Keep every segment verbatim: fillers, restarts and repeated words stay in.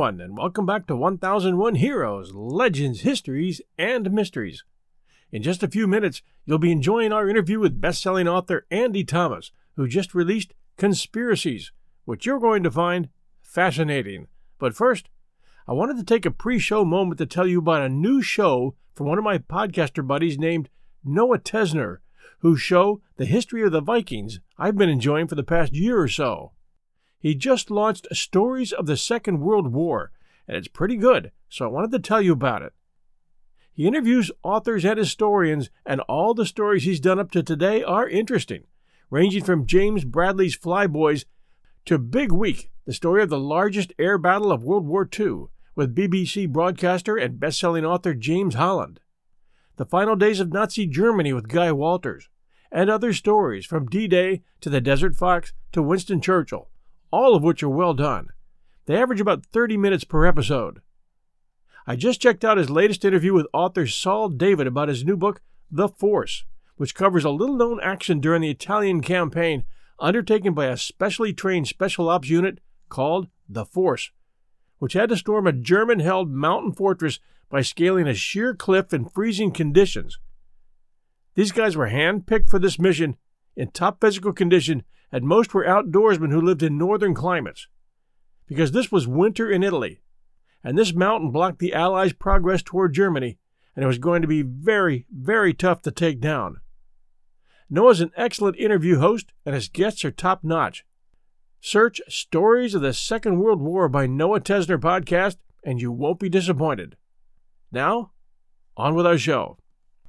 everyone, and welcome back to one thousand one Heroes, Legends, Histories, and Mysteries. In just a few minutes, you'll be enjoying our interview with best-selling author Andy Thomas, who just released Conspiracies, which you're going to find fascinating. But first, I wanted to take a pre-show moment to tell you about a new show from one of my podcaster buddies named Noah Tesner, whose show, The History of the Vikings, I've been enjoying for the past year or so. He just launched Stories of the Second World War, and it's pretty good, so I wanted to tell you about it. He interviews authors and historians, and all the stories he's done up to today are interesting, ranging from James Bradley's Flyboys to Big Week, the story of the largest air battle of World War Two, with B B C broadcaster and best-selling author James Holland, The Final Days of Nazi Germany with Guy Walters, and other stories from D-Day to the Desert Fox to Winston Churchill, all of which are well done. They average about thirty minutes per episode. I just checked out his latest interview with author Saul David about his new book, The Force, which covers a little-known action during the Italian campaign undertaken by a specially trained special ops unit called The Force, which had to storm a German-held mountain fortress by scaling a sheer cliff in freezing conditions. These guys were hand-picked for this mission in top physical condition, and most were outdoorsmen who lived in northern climates. Because this was winter in Italy, and this mountain blocked the Allies' progress toward Germany, and it was going to be very, very tough to take down. Noah's an excellent interview host, and his guests are top-notch. Search Stories of the Second World War by Noah Tesner podcast, and you won't be disappointed. Now, on with our show.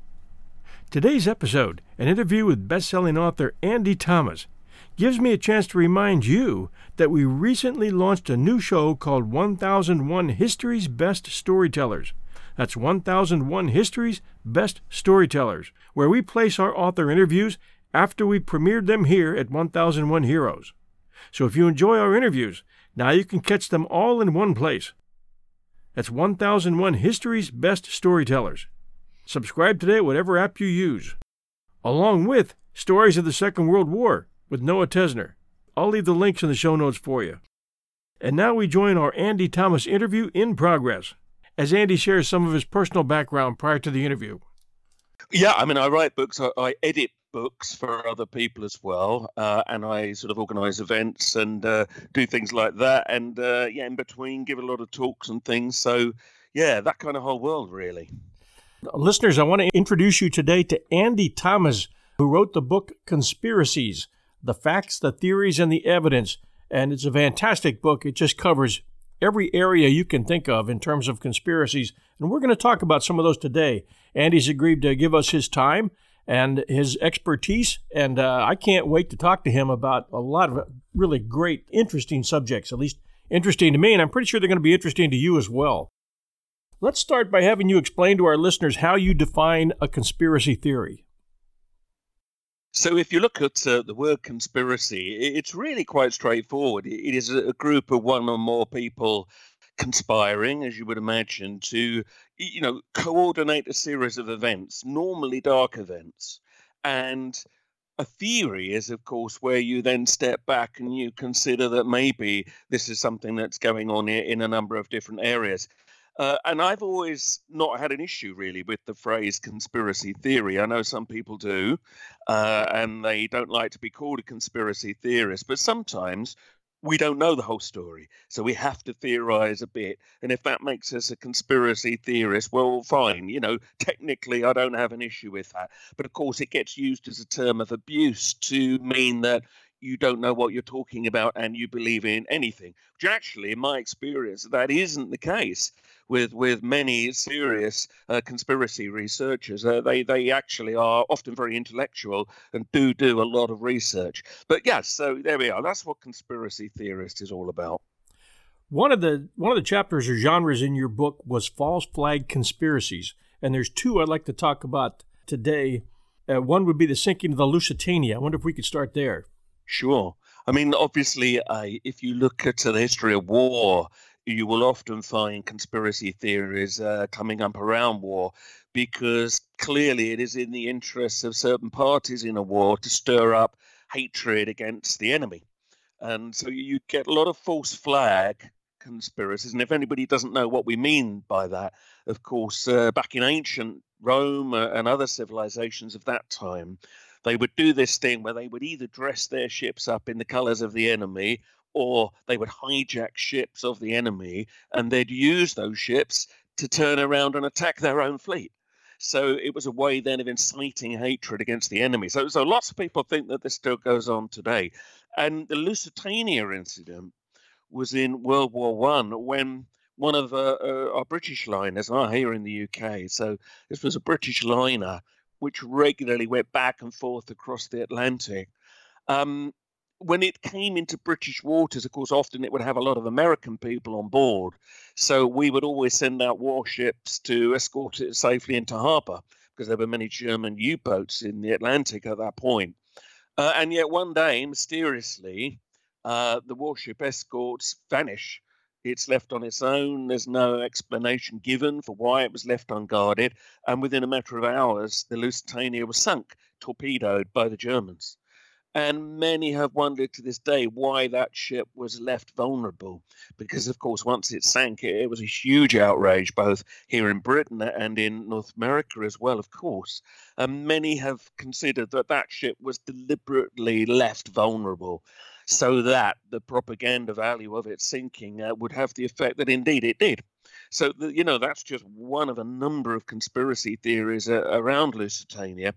Today's episode, an interview with best-selling author Andy Thomas, gives me a chance to remind you that we recently launched a new show called one thousand one History's Best Storytellers. That's one thousand one History's Best Storytellers, where we place our author interviews after we premiered them here at one thousand one Heroes. So if you enjoy our interviews, now you can catch them all in one place. That's one thousand one History's Best Storytellers. Subscribe today at whatever app you use. Along with Stories of the Second World War with Noah Tesner. I'll leave the links in the show notes for you. And now we join our Andy Thomas interview in progress, as Andy shares some of his personal background prior to the interview. Yeah, I mean, I write books, I, I edit books for other people as well, uh, and I sort of organise events and uh, do things like that, and uh, yeah, in between, give a lot of talks and things. So, yeah, that kind of whole world, really. Listeners, I want to introduce you today to Andy Thomas, who wrote the book Conspiracies, The Facts, the Theories, and the Evidence. And it's a fantastic book. It just covers every area you can think of in terms of conspiracies. And we're going to talk about some of those today. Andy's agreed to give us his time and his expertise. And uh, I can't wait to talk to him about a lot of really great, interesting subjects, at least interesting to me. And I'm pretty sure they're going to be interesting to you as well. Let's start by having you explain to our listeners how you define a conspiracy theory. So if you look at uh, the word conspiracy, it's really quite straightforward. It is a group of one or more people conspiring, as you would imagine, to, you know, coordinate a series of events, normally dark events. And a theory is, of course, where you then step back and you consider that maybe this is something that's going on in a number of different areas. Uh, and I've always not had an issue, really, with the phrase conspiracy theory. I know some people do, uh, and they don't like to be called a conspiracy theorist. But sometimes we don't know the whole story, so we have to theorize a bit. And if that makes us a conspiracy theorist, well, fine. You know, technically, I don't have an issue with that. But, of course, it gets used as a term of abuse to mean that you don't know what you're talking about and you believe in anything, which actually, in my experience, that isn't the case with with many serious uh, conspiracy researchers. Uh, they they actually are often very intellectual and do do a lot of research. But yes, so there we are. That's what conspiracy theorist is all about. One of the one of the chapters or genres in your book was false flag conspiracies, and there's two I'd like to talk about today. Uh, one would be the sinking of the Lusitania. I wonder if we could start there. Sure. I mean, obviously, uh, if you look at uh, the history of war, you will often find conspiracy theories uh, coming up around war, because clearly it is in the interests of certain parties in a war to stir up hatred against the enemy. And so you get a lot of false flag conspiracies. And if anybody doesn't know what we mean by that, of course, uh, back in ancient Rome uh, and other civilizations of that time, they would do this thing where they would either dress their ships up in the colors of the enemy, or they would hijack ships of the enemy, and they'd use those ships to turn around and attack their own fleet. So it was a way then of inciting hatred against the enemy. So, so lots of people think that this still goes on today. And the Lusitania incident was in World War One, when one of uh, uh, our British liners, are here in the U K, so this was a British liner which regularly went back and forth across the Atlantic. Um, when it came into British waters, of course, often it would have a lot of American people on board. So we would always send out warships to escort it safely into harbour, because there were many German U-boats in the Atlantic at that point. Uh, and yet one day, mysteriously, uh, the warship escorts vanish. It's left on its own. There's no explanation given for why it was left unguarded. And within a matter of hours, the Lusitania was sunk, torpedoed by the Germans. And many have wondered to this day why that ship was left vulnerable. Because, of course, once it sank, it, it was a huge outrage, both here in Britain and in North America as well, of course. And many have considered that that ship was deliberately left vulnerable, so that the propaganda value of its sinking uh, would have the effect that indeed it did. So, the, you know, that's just one of a number of conspiracy theories uh, around Lusitania.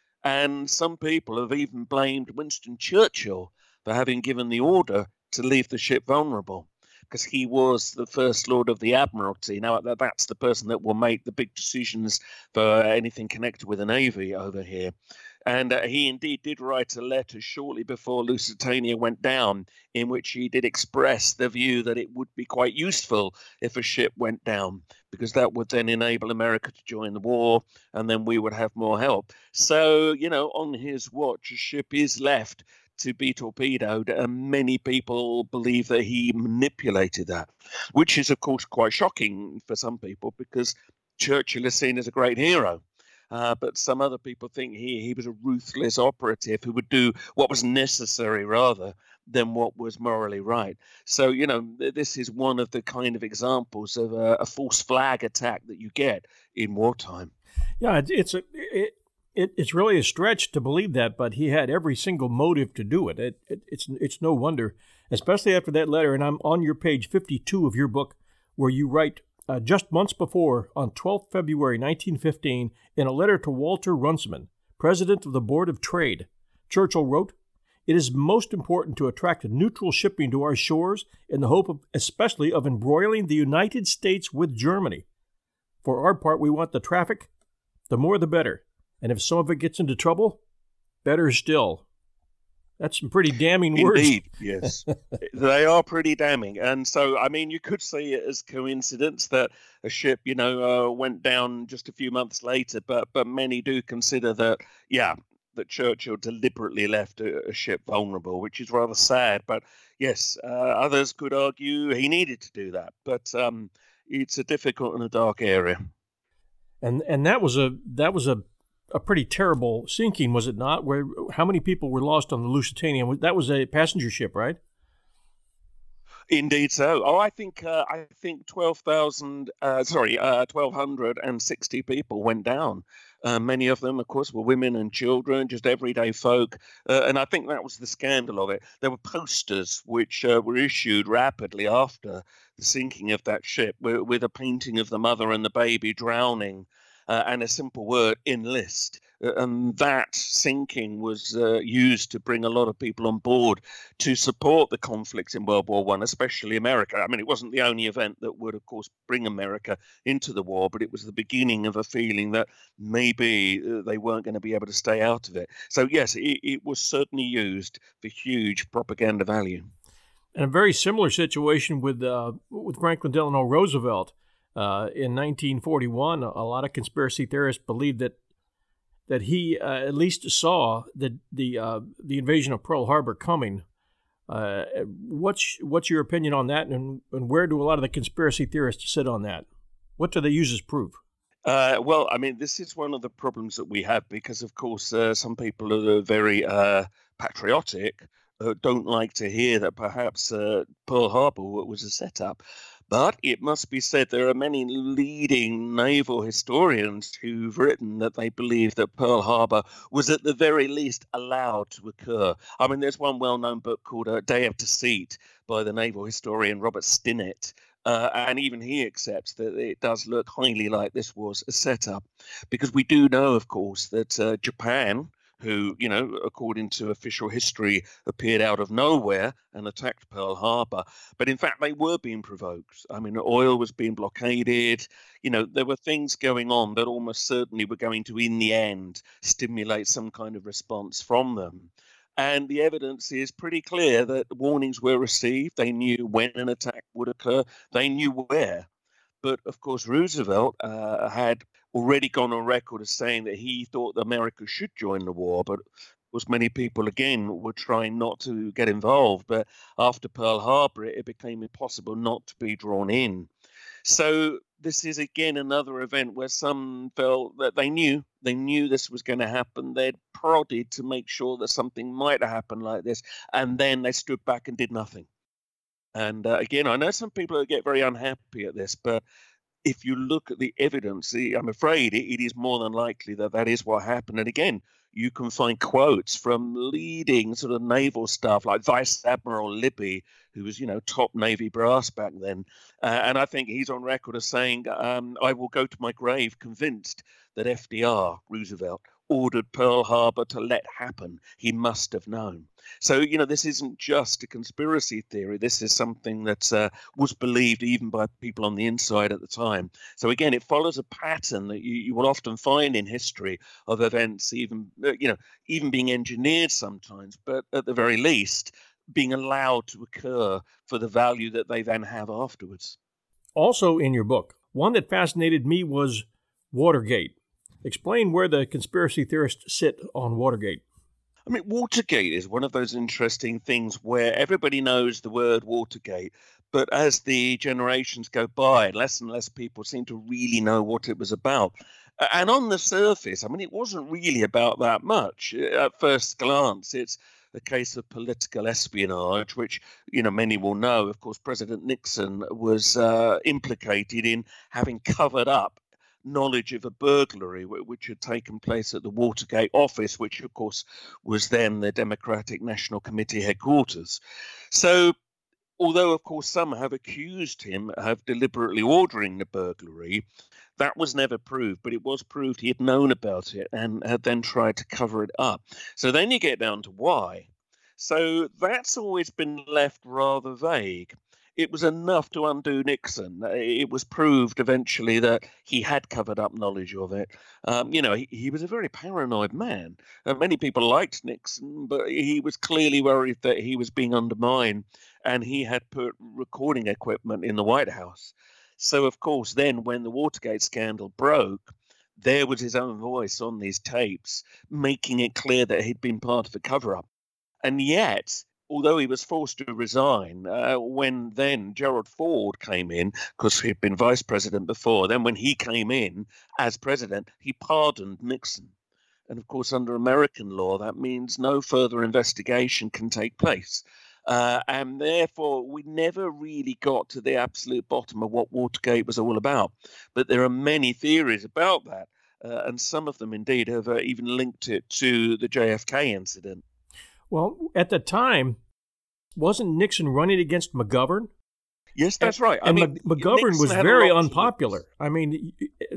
And some people have even blamed Winston Churchill for having given the order to leave the ship vulnerable, because he was the First Lord of the Admiralty. Now, that's the person that will make the big decisions for anything connected with the Navy over here. And uh, he indeed did write a letter shortly before Lusitania went down, in which he did express the view that it would be quite useful if a ship went down, because that would then enable America to join the war, and then we would have more help. So, you know, on his watch, a ship is left to be torpedoed, and many people believe that he manipulated that, which is, of course, quite shocking for some people, because Churchill is seen as a great hero. Uh, but some other people think he, he was a ruthless operative who would do what was necessary rather than what was morally right. So, you know, this is one of the kind of examples of a, a false flag attack that you get in wartime. Yeah, it, it's a it, it it's really a stretch to believe that, but he had every single motive to do it. It, it. It's it's no wonder, especially after that letter. And I'm on your page fifty-two of your book, where you write, Uh, just months before, on twelfth of February nineteen fifteen, in a letter to Walter Runciman, president of the Board of Trade, Churchill wrote, "It is most important to attract neutral shipping to our shores in the hope of, especially of embroiling the United States with Germany. For our part, we want the traffic, the more the better, and if some of it gets into trouble, better still." That's some pretty damning words. Indeed, yes. They are pretty damning. And so, I mean, you could see it as coincidence that a ship, you know, uh, went down just a few months later, but but many do consider that, yeah, that Churchill deliberately left a, a ship vulnerable, which is rather sad. But yes, uh, others could argue he needed to do that. But um, it's a difficult and a dark area. And and that was a that was a a pretty terrible sinking, was it not? Where how many people were lost on the Lusitania? That was a passenger ship, right? Indeed, so. Oh, I think uh, I think twelve thousand. Uh, sorry, uh, twelve hundred and sixty people went down. Uh, many of them, of course, were women and children, just everyday folk. Uh, and I think that was the scandal of it. There were posters which uh, were issued rapidly after the sinking of that ship, with, with a painting of the mother and the baby drowning. Uh, and a simple word, enlist. Uh, and that sinking was uh, used to bring a lot of people on board to support the conflict in World War One, especially America. I mean, it wasn't the only event that would, of course, bring America into the war, but it was the beginning of a feeling that maybe uh, they weren't going to be able to stay out of it. So, yes, it, it was certainly used for huge propaganda value. And a very similar situation with uh, with Franklin Delano Roosevelt. Uh, in nineteen forty-one, a lot of conspiracy theorists believed that that he uh, at least saw the the uh, the invasion of Pearl Harbor coming. Uh, what's what's your opinion on that, and, and where do a lot of the conspiracy theorists sit on that? What do they use as proof? Uh, well, I mean, this is one of the problems that we have because, of course, uh, some people are very uh, patriotic uh, don't like to hear that perhaps uh, Pearl Harbor was a setup. But it must be said there are many leading naval historians who've written that they believe that Pearl Harbor was at the very least allowed to occur. I mean, there's one well-known book called A Day of Deceit by the naval historian Robert Stinnett, uh, and even he accepts that it does look highly like this was a setup, because we do know, of course, that uh, Japan, who, you know, according to official history, appeared out of nowhere and attacked Pearl Harbor. But in fact, they were being provoked. I mean, oil was being blockaded. You know, there were things going on that almost certainly were going to, in the end, stimulate some kind of response from them. And the evidence is pretty clear that warnings were received. They knew when an attack would occur. They knew where. But of course, Roosevelt uh, had already gone on record as saying that he thought that America should join the war. But of course, many people, again, were trying not to get involved. But after Pearl Harbor, it became impossible not to be drawn in. So this is, again, another event where some felt that they knew, they knew this was going to happen. They'd prodded to make sure that something might happen like this. And then they stood back and did nothing. And uh, again, I know some people get very unhappy at this, but if you look at the evidence, I'm afraid it, it is more than likely that that is what happened. And again, you can find quotes from leading sort of naval staff like Vice Admiral Libby, who was, you know, top Navy brass back then. Uh, and I think he's on record as saying, um, I will go to my grave convinced that F D R, Roosevelt, ordered Pearl Harbor to let happen. He must have known. So, you know, this isn't just a conspiracy theory. This is something that uh, was believed even by people on the inside at the time. So, again, it follows a pattern that you, you will often find in history of events, even, uh, you know, even being engineered sometimes, but at the very least, being allowed to occur for the value that they then have afterwards. Also in your book, one that fascinated me was Watergate. Explain where the conspiracy theorists sit on Watergate. I mean, Watergate is one of those interesting things where everybody knows the word Watergate, but as the generations go by, less and less people seem to really know what it was about. And on the surface, I mean, it wasn't really about that much. At first glance, it's a case of political espionage, which, you know, many will know. Of course, President Nixon was uh, implicated in having covered up knowledge of a burglary which had taken place at the Watergate office, which, of course, was then the Democratic National Committee headquarters. So, although, of course, some have accused him of deliberately ordering the burglary, that was never proved, but it was proved he had known about it and had then tried to cover it up. So then you get down to why. So that's always been left rather vague. It was enough to undo Nixon. It was proved eventually that he had covered up knowledge of it. Um, you know, he, he was a very paranoid man. Uh, many people liked Nixon, but he was clearly worried that he was being undermined, and he had put recording equipment in the White House. So, of course, then when the Watergate scandal broke, there was his own voice on these tapes, making it clear that he'd been part of a cover-up. And yet, although he was forced to resign, uh, when then Gerald Ford came in, because he'd been vice president before, then when he came in as president, he pardoned Nixon. And of course, under American law, that means no further investigation can take place. Uh, and therefore, we never really got to the absolute bottom of what Watergate was all about. But there are many theories about that. Uh, and some of them, indeed, have uh, even linked it to the J F K incident. Well, at the time, wasn't Nixon running against McGovern? Yes, that's right. I and mean, McGovern Nixon was very unpopular. I mean,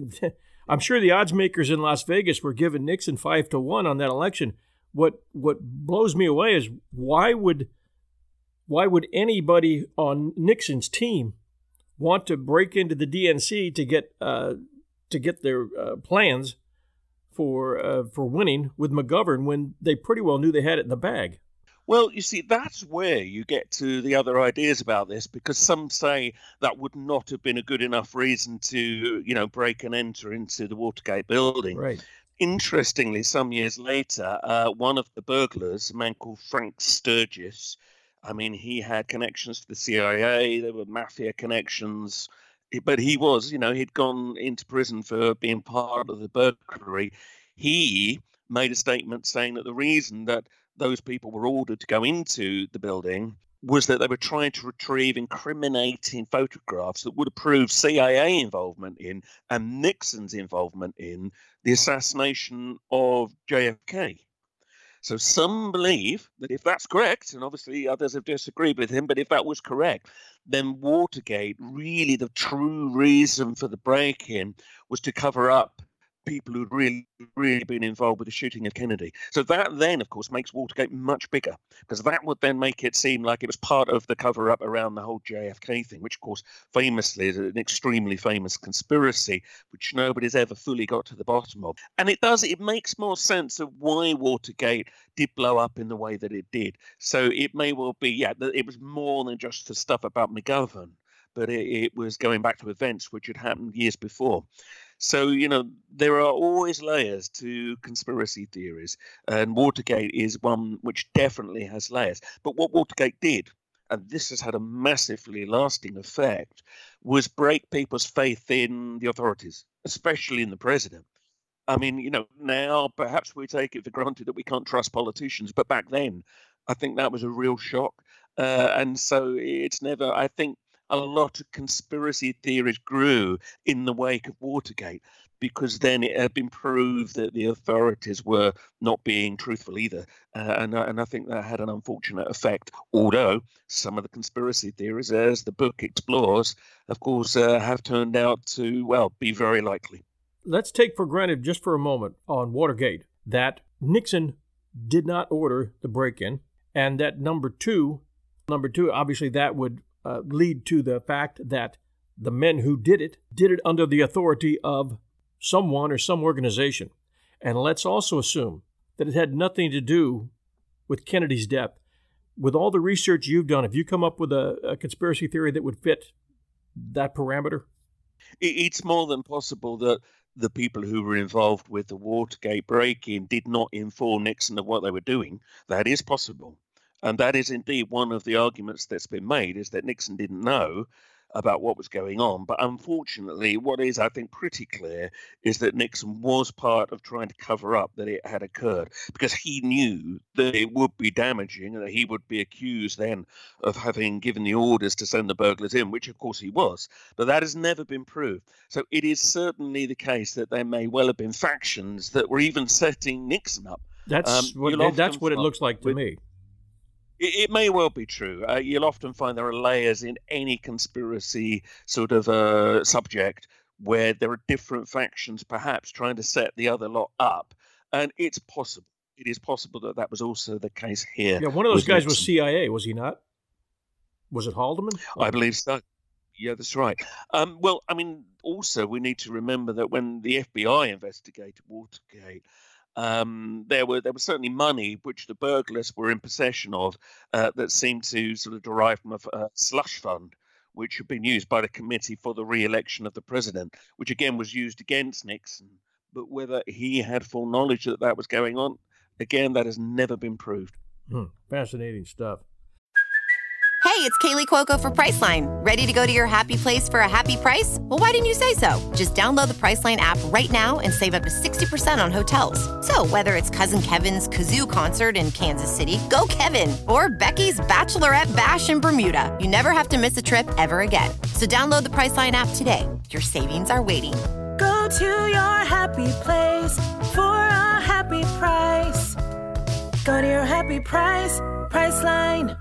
I'm sure the odds makers in Las Vegas were giving Nixon five to one on that election. What what blows me away is why would why would anybody on Nixon's team want to break into the D N C to get uh, to get their uh, plans for uh, for winning with McGovern when they pretty well knew they had it in the bag? Well, you see, that's where you get to the other ideas about this, because some say that would not have been a good enough reason to, you know, break and enter into the Watergate building. Right. Interestingly, some years later, uh, one of the burglars, a man called Frank Sturgis, I mean, he had connections to the C I A, there were mafia connections, but he was, you know, he'd gone into prison for being part of the burglary. He made a statement saying that the reason that those people were ordered to go into the building was that they were trying to retrieve incriminating photographs that would have proved C I A involvement in and Nixon's involvement in the assassination of J F K. So some believe that if that's correct, and obviously others have disagreed with him, but if that was correct, then Watergate, really the true reason for the break-in was to cover up people who'd really, really been involved with the shooting of Kennedy. So that then, of course, makes Watergate much bigger, because that would then make it seem like it was part of the cover-up around the whole J F K thing, which, of course, famously is an extremely famous conspiracy, which nobody's ever fully got to the bottom of. And it does, it makes more sense of why Watergate did blow up in the way that it did. So it may well be, yeah, that it was more than just the stuff about McGovern, but it, it was going back to events which had happened years before. So, you know, there are always layers to conspiracy theories, and Watergate is one which definitely has layers. But what Watergate did, and this has had a massively lasting effect, was break people's faith in the authorities, especially in the president. I mean, you know, now perhaps we take it for granted that we can't trust politicians, but back then, I think that was a real shock. Uh, and so it's never, I think, a lot of conspiracy theories grew in the wake of Watergate, because then it had been proved that the authorities were not being truthful either. Uh, and, and I think that had an unfortunate effect, although some of the conspiracy theories, as the book explores, of course, uh, have turned out to, well, be very likely. Let's take for granted just for a moment on Watergate that Nixon did not order the break-in, and that number two, number two, obviously that would Uh, lead to the fact that the men who did it did it under the authority of someone or some organization. And let's also assume that it had nothing to do with Kennedy's death. With all the research you've done, have you come up with a, a conspiracy theory that would fit that parameter? It's more than possible that the people who were involved with the Watergate break-in did not inform Nixon of what they were doing. That is possible. And that is indeed one of the arguments that's been made, is that Nixon didn't know about what was going on. But unfortunately, what is, I think, pretty clear is that Nixon was part of trying to cover up that it had occurred, because he knew that it would be damaging and that he would be accused then of having given the orders to send the burglars in, which of course he was. But that has never been proved. So it is certainly the case that there may well have been factions that were even setting Nixon up. That's um, what, that's what it looks like to with, me. It may well be true. Uh, you'll often find there are layers in any conspiracy sort of uh, subject where there are different factions perhaps trying to set the other lot up. And it's possible. It is possible that that was also the case here. Yeah, one of those guys Nixon. was C I A, was he not? Was it Haldeman? I believe so. Yeah, that's right. Um, well, I mean, also we need to remember that when the F B I investigated Watergate, Um, there were there was certainly money which the burglars were in possession of uh, that seemed to sort of derive from a, a slush fund, which had been used by the Committee for the Re-election of the President, which again was used against Nixon. But whether he had full knowledge that that was going on, again, that has never been proved. Hmm. Fascinating stuff. Hey, it's Kaylee Cuoco for Priceline. Ready to go to your happy place for a happy price? Well, why didn't you say so? Just download the Priceline app right now and save up to sixty percent on hotels. So whether it's Cousin Kevin's Kazoo Concert in Kansas City, go Kevin, or Becky's Bachelorette Bash in Bermuda, you never have to miss a trip ever again. So download the Priceline app today. Your savings are waiting. Go to your happy place for a happy price. Go to your happy price, Priceline.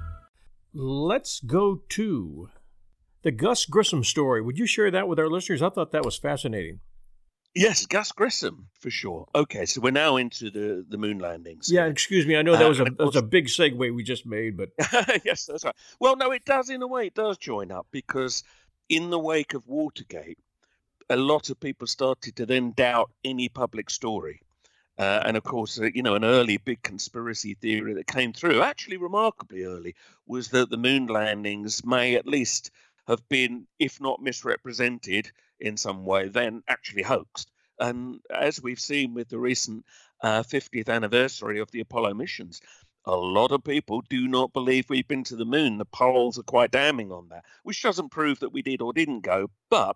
Let's go to the Gus Grissom story. Would you share that with our listeners? I thought that was fascinating. Yes, Gus Grissom, for sure. Okay, so we're now into the, the moon landings. Yeah, excuse me. I know that was, uh, a, that was a big segue we just made, but... Yes, that's right. Well, no, it does, in a way, it does join up, because in the wake of Watergate, a lot of people started to then doubt any public story. Uh, and of course, uh, you know, an early big conspiracy theory that came through, actually remarkably early, was that the moon landings may at least have been, if not misrepresented in some way, then actually hoaxed. And as we've seen with the recent uh, fiftieth anniversary of the Apollo missions, a lot of people do not believe we've been to the moon. The polls are quite damning on that, which doesn't prove that we did or didn't go, but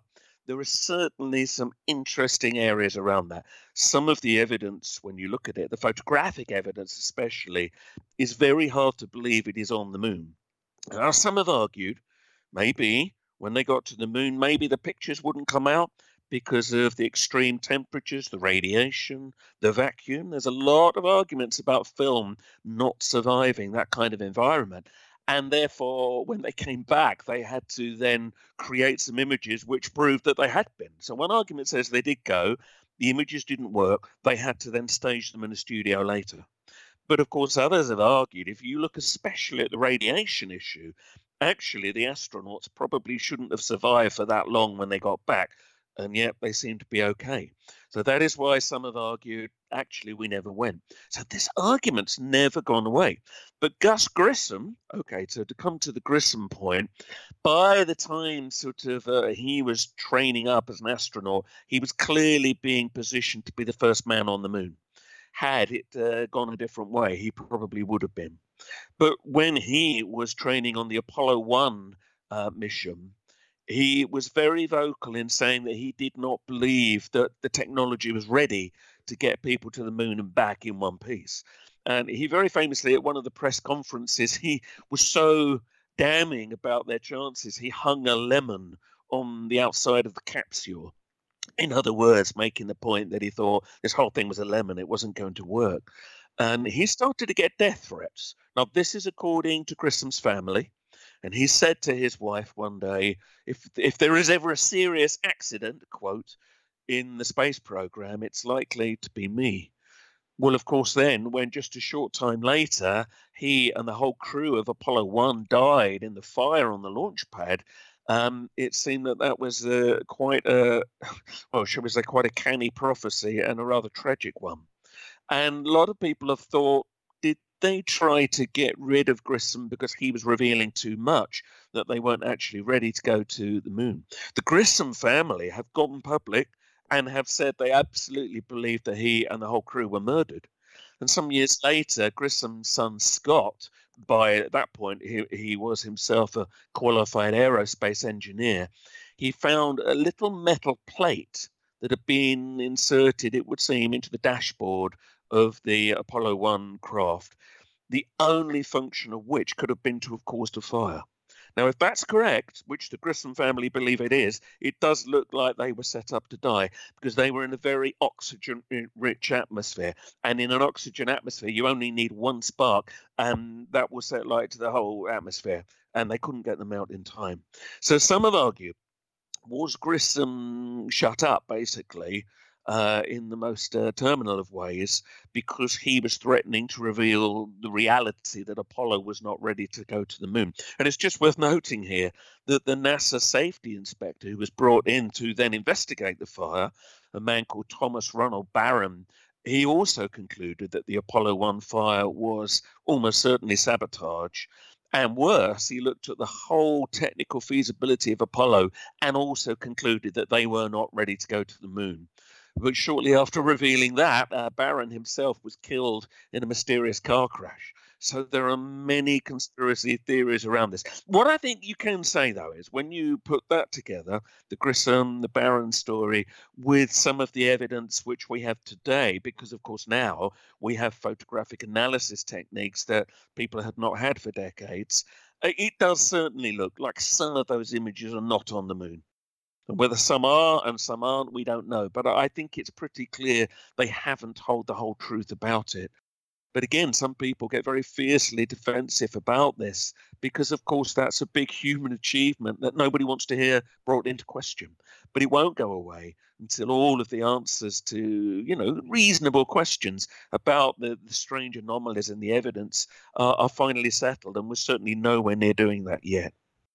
there are certainly some interesting areas around that. Some of the evidence, when you look at it, the photographic evidence especially, is very hard to believe it is on the moon. Now, some have argued maybe when they got to the moon, maybe the pictures wouldn't come out because of the extreme temperatures, the radiation, the vacuum. There's a lot of arguments about film not surviving that kind of environment. And therefore, when they came back, they had to then create some images which proved that they had been. So one argument says they did go, the images didn't work, they had to then stage them in a studio later. But of course, others have argued, if you look especially at the radiation issue, actually the astronauts probably shouldn't have survived for that long when they got back, and yet they seem to be okay. So that is why some have argued, actually, we never went. So this argument's never gone away. But Gus Grissom, okay, so to come to the Grissom point, by the time sort of uh, he was training up as an astronaut, he was clearly being positioned to be the first man on the moon. Had it uh, gone a different way, he probably would have been. But when he was training on the Apollo one uh, mission, he was very vocal in saying that he did not believe that the technology was ready to get people to the moon and back in one piece. And he very famously, at one of the press conferences, he was so damning about their chances, he hung a lemon on the outside of the capsule. In other words, making the point that he thought this whole thing was a lemon, it wasn't going to work. And he started to get death threats. Now, this is according to Grissom's family. And he said to his wife one day, if if there is ever a serious accident, quote, in the space program, it's likely to be me. Well, of course, then, when just a short time later, he and the whole crew of Apollo one died in the fire on the launch pad, um, it seemed that that was uh, quite a, well, shall we say, quite a canny prophecy and a rather tragic one. And a lot of people have thought, did they try to get rid of Grissom because he was revealing too much, that they weren't actually ready to go to the moon? The Grissom family have gone public and have said they absolutely believe that he and the whole crew were murdered. And some years later, Grissom's son Scott, by that point he, he was himself a qualified aerospace engineer, he found a little metal plate that had been inserted, it would seem, into the dashboard of the Apollo one craft, the only function of which could have been to have caused a fire. Now, if that's correct, which the Grissom family believe it is, it does look like they were set up to die because they were in a very oxygen-rich atmosphere. And in an oxygen atmosphere, you only need one spark, and that will set light to the whole atmosphere. And they couldn't get them out in time. So some have argued, was Grissom shut up, basically, Uh, in the most uh, terminal of ways, because he was threatening to reveal the reality that Apollo was not ready to go to the moon. And it's just worth noting here that the NASA safety inspector who was brought in to then investigate the fire, a man called Thomas Ronald Barron, he also concluded that the Apollo one fire was almost certainly sabotage. And worse, he looked at the whole technical feasibility of Apollo and also concluded that they were not ready to go to the moon. But shortly after revealing that, uh, Barron himself was killed in a mysterious car crash. So there are many conspiracy theories around this. What I think you can say, though, is when you put that together, the Grissom, the Barron story, with some of the evidence which we have today, because, of course, now we have photographic analysis techniques that people had not had for decades, it does certainly look like some of those images are not on the moon. Whether some are and some aren't, we don't know. But I think it's pretty clear they haven't told the whole truth about it. But again, some people get very fiercely defensive about this because, of course, that's a big human achievement that nobody wants to hear brought into question. But it won't go away until all of the answers to, you know, reasonable questions about the, the strange anomalies in the evidence uh, are finally settled. And we're certainly nowhere near doing that yet.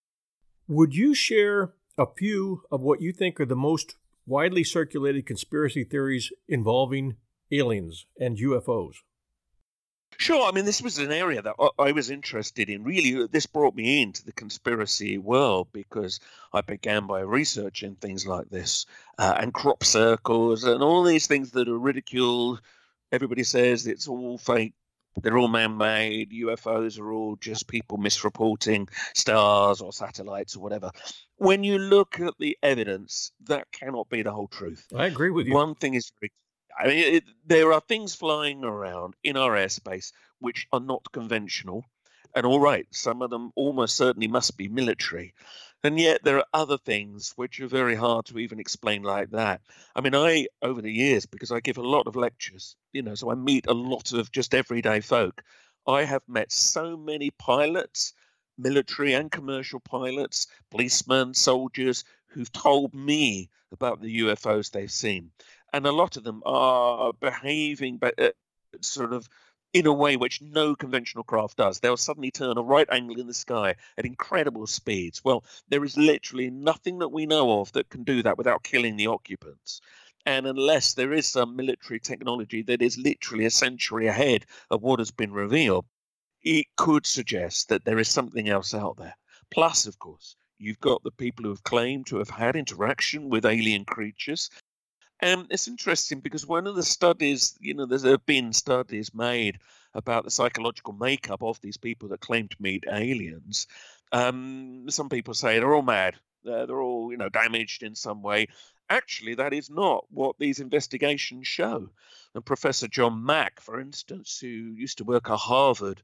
Would you share a few of what you think are the most widely circulated conspiracy theories involving aliens and U F Os? Sure. I mean, this was an area that I was interested in. Really, this brought me into the conspiracy world because I began by researching things like this uh, and crop circles and all these things that are ridiculed. Everybody says it's all fake. They're all man-made. U F Os are all just people misreporting stars or satellites or whatever. When you look at the evidence, that cannot be the whole truth. I agree with you. One thing is, I mean, it, there are things flying around in our airspace which are not conventional. And all right, some of them almost certainly must be military. And yet there are other things which are very hard to even explain like that. I mean, I, over the years, because I give a lot of lectures, you know, so I meet a lot of just everyday folk. I have met so many pilots, military and commercial pilots, policemen, soldiers, who've told me about the U F Os they've seen. And a lot of them are behaving uh, sort of in a way which no conventional craft does. They'll suddenly turn a right angle in the sky at incredible speeds. Well, there is literally nothing that we know of that can do that without killing the occupants. And unless there is some military technology that is literally a century ahead of what has been revealed, it could suggest that there is something else out there. Plus, of course, you've got the people who have claimed to have had interaction with alien creatures. And it's interesting because one of the studies, you know, there have been studies made about the psychological makeup of these people that claim to meet aliens. Um, some people say they're all mad. They're, they're all, you know, damaged in some way. Actually, that is not what these investigations show. And Professor John Mack, for instance, who used to work at Harvard,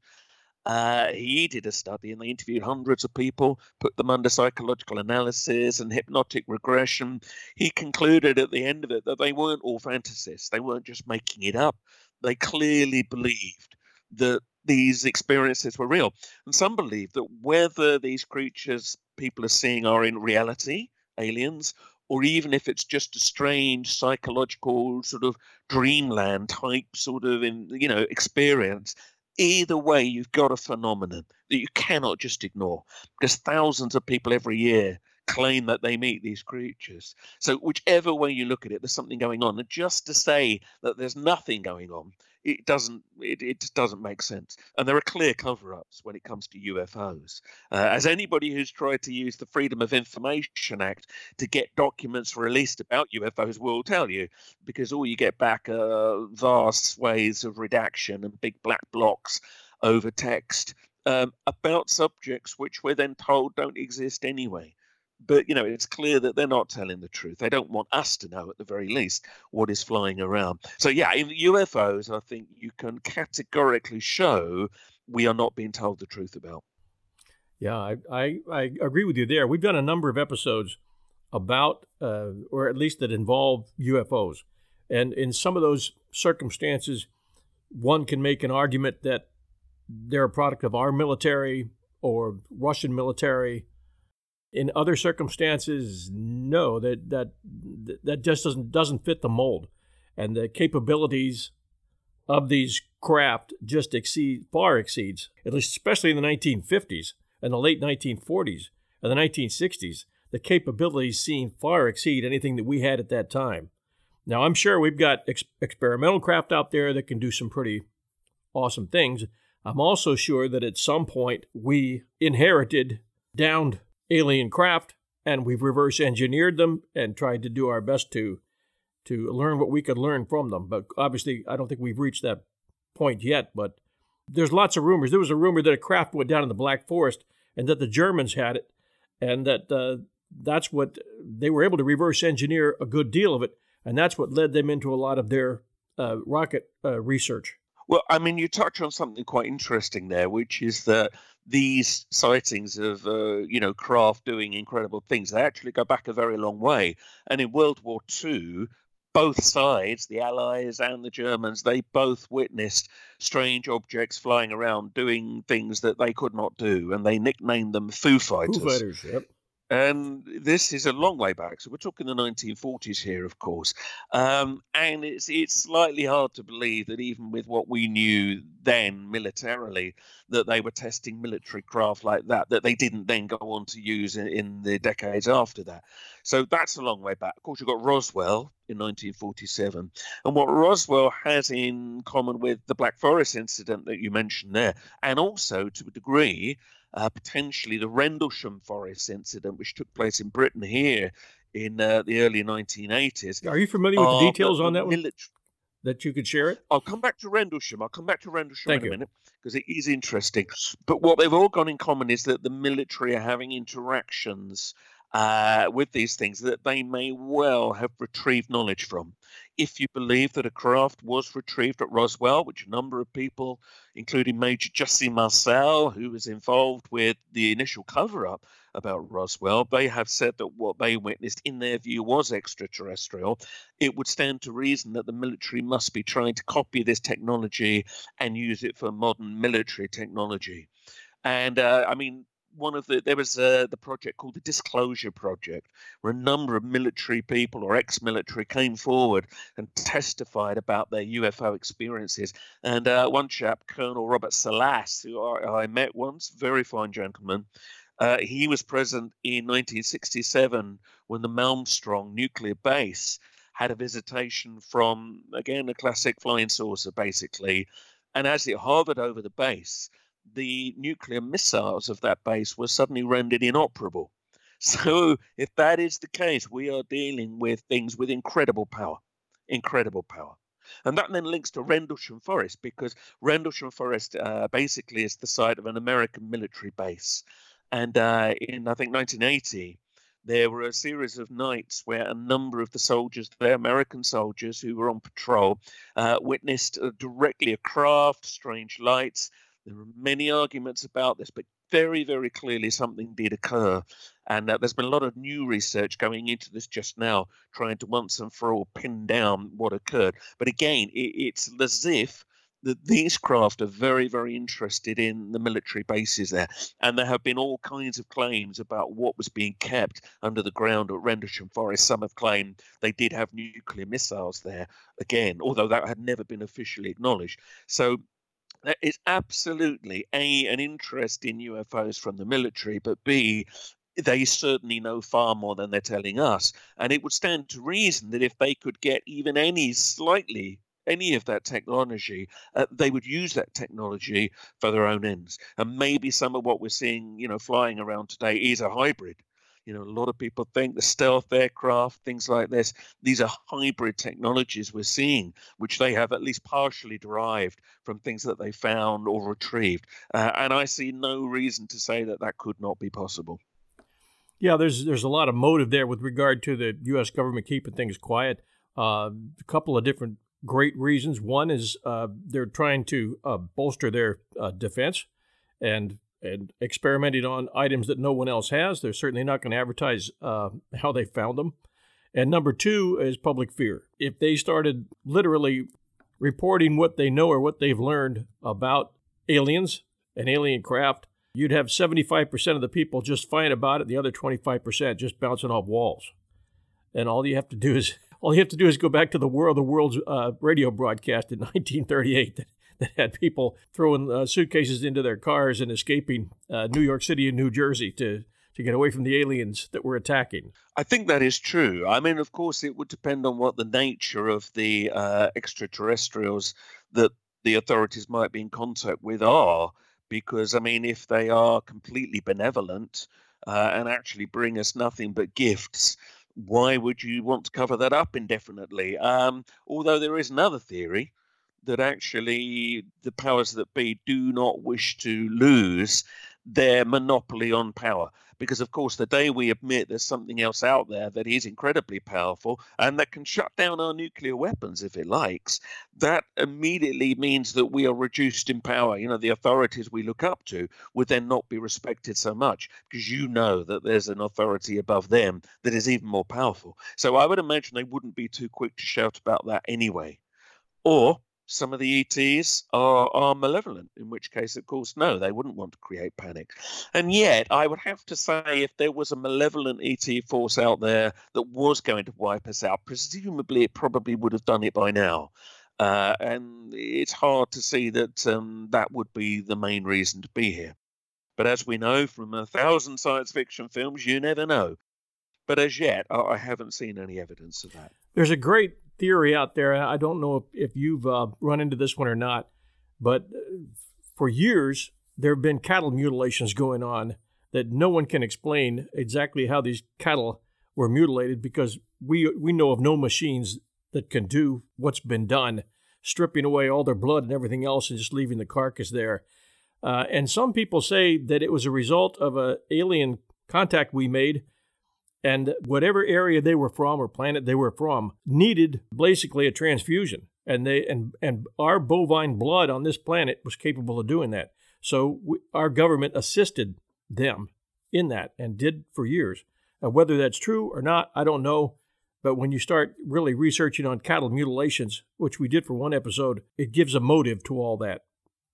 Uh, he did a study and they interviewed hundreds of people, put them under psychological analysis and hypnotic regression. He concluded at the end of it that they weren't all fantasists. They weren't just making it up. They clearly believed that these experiences were real. And some believe that whether these creatures people are seeing are in reality, aliens, or even if it's just a strange psychological sort of dreamland type sort of, in, you know, experience, either way, you've got a phenomenon that you cannot just ignore, because thousands of people every year claim that they meet these creatures. So whichever way you look at it, there's something going on. And just to say that there's nothing going on, it doesn't it, it just doesn't make sense. And there are clear cover-ups when it comes to U F Os. Uh, as anybody who's tried to use the Freedom of Information Act to get documents released about U F Os will tell you, because all you get back are vast swathes of redaction and big black blocks over text um, about subjects which we're then told don't exist anyway. But, you know, it's clear that they're not telling the truth. They don't want us to know, at the very least, what is flying around. So, yeah, in U F Os, I think you can categorically show we are not being told the truth about. Yeah, I, I, I agree with you there. We've done a number of episodes about, uh, or at least that involve U F Os. And in some of those circumstances, one can make an argument that they're a product of our military or Russian military. In other circumstances, no, that that that just doesn't doesn't fit the mold, and the capabilities of these craft just exceed far exceeds, at least especially in the nineteen fifties and the late nineteen forties and the nineteen sixties. The capabilities seen far exceed anything that we had at that time. Now, I'm sure we've got ex- experimental craft out there that can do some pretty awesome things. I'm also sure that at some point we inherited downed alien craft, and we've reverse engineered them and tried to do our best to to learn what we could learn from them. But obviously, I don't think we've reached that point yet. But there's lots of rumors. There was a rumor that a craft went down in the Black Forest and that the Germans had it, and that uh, that's what they were able to reverse engineer a good deal of it, and that's what led them into a lot of their uh, rocket uh, research. Well, I mean, you touch on something quite interesting there, which is that these sightings of, uh, you know, craft doing incredible things, they actually go back a very long way. And in World War Two, both sides, the Allies and the Germans, they both witnessed strange objects flying around doing things that they could not do. And they nicknamed them Foo Fighters. Foo Fighters, yep. And this is a long way back. So we're talking the nineteen forties here, of course. Um, and it's it's slightly hard to believe that even with what we knew then militarily, that they were testing military craft like that, that they didn't then go on to use in, in the decades after that. So that's a long way back. Of course, you've got Roswell in nineteen forty-seven. And what Roswell has in common with the Black Forest incident that you mentioned there, and also to a degree, Uh, potentially the Rendlesham Forest incident, which took place in Britain here in uh, the early nineteen eighties. Are you familiar with the details on that one? Military... that you could share it? I'll come back to Rendlesham. I'll come back to Rendlesham Thank in a you. minute because it is interesting. But what they've all got in common is that the military are having interactions uh, with these things that they may well have retrieved knowledge from. If you believe that a craft was retrieved at Roswell, which a number of people, including Major Jesse Marcel, who was involved with the initial cover-up about Roswell, they have said that what they witnessed, in their view, was extraterrestrial. It would stand to reason that the military must be trying to copy this technology and use it for modern military technology. And, uh, I mean, one of the there was uh, the project called the Disclosure Project, where a number of military people or ex-military came forward and testified about their U F O experiences. And uh, one chap, Colonel Robert Salas, who I, I met once, very fine gentleman, uh, he was present in nineteen sixty-seven when the Malmstrom nuclear base had a visitation from, again, a classic flying saucer, basically. And as it hovered over the base, the nuclear missiles of that base were suddenly rendered inoperable. So if that is the case, we are dealing with things with incredible power, incredible power. And that then links to Rendlesham Forest, because Rendlesham Forest uh, basically is the site of an American military base. And uh, in, I think, nineteen eighty, there were a series of nights where a number of the soldiers, the American soldiers who were on patrol, uh, witnessed uh, directly a craft, strange lights. There were many arguments about this, but very, very clearly something did occur. And uh, there's been a lot of new research going into this just now, trying to once and for all pin down what occurred. But again, it, it's as if that these craft are very, very interested in the military bases there. And there have been all kinds of claims about what was being kept under the ground at Rendlesham Forest. Some have claimed they did have nuclear missiles there, again, although that had never been officially acknowledged. So there is absolutely, A, an interest in U F Os from the military, but B, they certainly know far more than they're telling us. And it would stand to reason that if they could get even any slightly, any of that technology, uh, they would use that technology for their own ends. And maybe some of what we're seeing, you know, flying around today is a hybrid. You know, a lot of people think the stealth aircraft, things like this, these are hybrid technologies we're seeing, which they have at least partially derived from things that they found or retrieved. Uh, and I see no reason to say that that could not be possible. Yeah, there's there's a lot of motive there with regard to the U S government keeping things quiet. Uh, a couple of different great reasons. One is uh, they're trying to uh, bolster their uh, defense and and experimenting on items that no one else has. They're certainly not going to advertise uh, how they found them. And number two is public fear. If they started literally reporting what they know or what they've learned about aliens and alien craft, you'd have seventy-five percent of the people just fine about it, the other twenty-five percent just bouncing off walls. And all you have to do is all you have to do is go back to the world, the world's uh, radio broadcast in nineteen thirty-eight that, that had people throwing uh, suitcases into their cars and escaping uh, New York City and New Jersey to to get away from the aliens that were attacking. I think that is true. I mean, of course, it would depend on what the nature of the uh, extraterrestrials that the authorities might be in contact with are. Because, I mean, if they are completely benevolent uh, and actually bring us nothing but gifts, why would you want to cover that up indefinitely? Um, although there is another theory that actually the powers that be do not wish to lose their monopoly on power. Because, of course, the day we admit there's something else out there that is incredibly powerful and that can shut down our nuclear weapons if it likes, that immediately means that we are reduced in power. You know, the authorities we look up to would then not be respected so much because you know that there's an authority above them that is even more powerful. So I would imagine they wouldn't be too quick to shout about that anyway. Or some of the E Ts are, are malevolent, in which case, of course, no, they wouldn't want to create panic. And yet, I would have to say, if there was a malevolent E T force out there that was going to wipe us out, presumably it probably would have done it by now. Uh, and it's hard to see that um, that would be the main reason to be here. But as we know from a thousand science fiction films, you never know. But as yet, I haven't seen any evidence of that. There's a great theory out there. I don't know if, if you've uh, run into this one or not, but for years, there have been cattle mutilations going on that no one can explain exactly how these cattle were mutilated because we we know of no machines that can do what's been done, stripping away all their blood and everything else and just leaving the carcass there. Uh, and some people say that it was a result of an alien contact we made, and whatever area they were from or planet they were from needed basically a transfusion. And they and, and our bovine blood on this planet was capable of doing that. So we, our government assisted them in that and did for years. Uh, whether that's true or not, I don't know. But when you start really researching on cattle mutilations, which we did for one episode, it gives a motive to all that.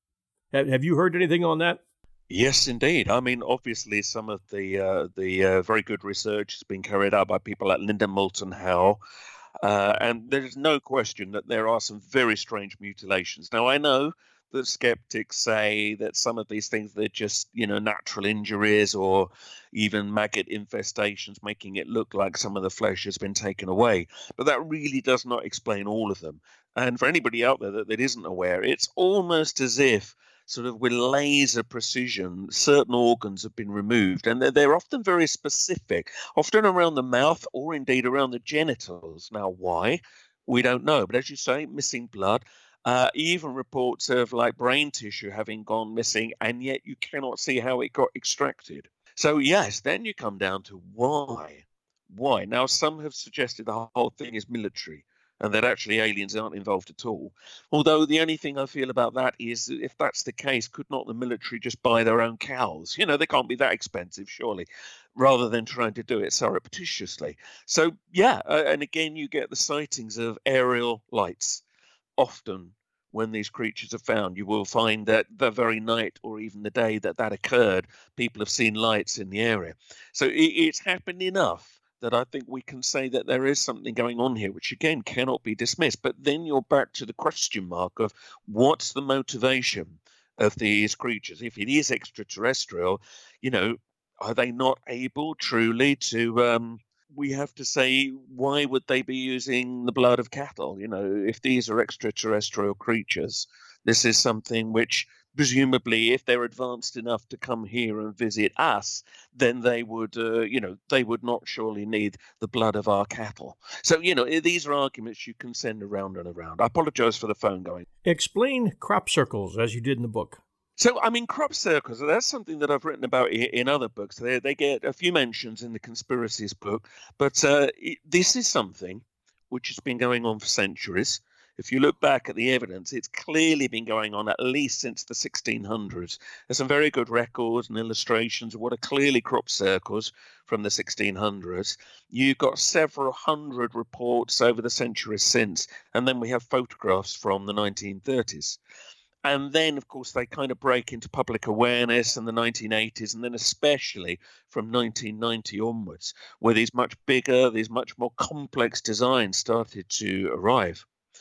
Have, have you heard anything on that? Yes, indeed. I mean, obviously, some of the uh, the uh, very good research has been carried out by people like Linda Moulton Howe. Uh, and there's no question that there are some very strange mutilations. Now, I know that skeptics say that some of these things, they're just, you know, natural injuries or even maggot infestations, making it look like some of the flesh has been taken away. But that really does not explain all of them. And for anybody out there that, that isn't aware, it's almost as if sort of with laser precision, certain organs have been removed, and they're, they're often very specific, often around the mouth or indeed around the genitals. Now, why? We don't know. But as you say, missing blood, uh, even reports of like brain tissue having gone missing, and yet you cannot see how it got extracted. So yes, then you come down to why. Why? Now, some have suggested the whole thing is military, and that actually aliens aren't involved at all. Although the only thing I feel about that is, if that's the case, could not the military just buy their own cows? You know, they can't be that expensive, surely, rather than trying to do it surreptitiously. So, yeah, uh, and again, you get the sightings of aerial lights. Often, when these creatures are found, you will find that the very night or even the day that that occurred, people have seen lights in the area. So it, it's happened enough that I think we can say that there is something going on here, which again cannot be dismissed. But then you're back to the question mark of what's the motivation of these creatures? If it is extraterrestrial, you know, are they not able truly to, um, we have to say, why would they be using the blood of cattle? You know, if these are extraterrestrial creatures, this is something which presumably, if they're advanced enough to come here and visit us, then they would, uh, you know, they would not surely need the blood of our cattle. So, you know, these are arguments you can send around and around. I apologize for the phone going. Explain crop circles as you did in the book. So, I mean, crop circles, that's something that I've written about in other books. They, they get a few mentions in the Conspiracies book, but uh, it, this is something which has been going on for centuries. If you look back at the evidence, it's clearly been going on at least since the sixteen hundreds. There's some very good records and illustrations of what are clearly crop circles from the sixteen hundreds. You've got several hundred reports over the centuries since, and then we have photographs from the nineteen thirties. And then, of course, they kind of break into public awareness in the nineteen eighties, and then especially from nineteen ninety onwards, where these much bigger, these much more complex designs started to arrive.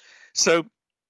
So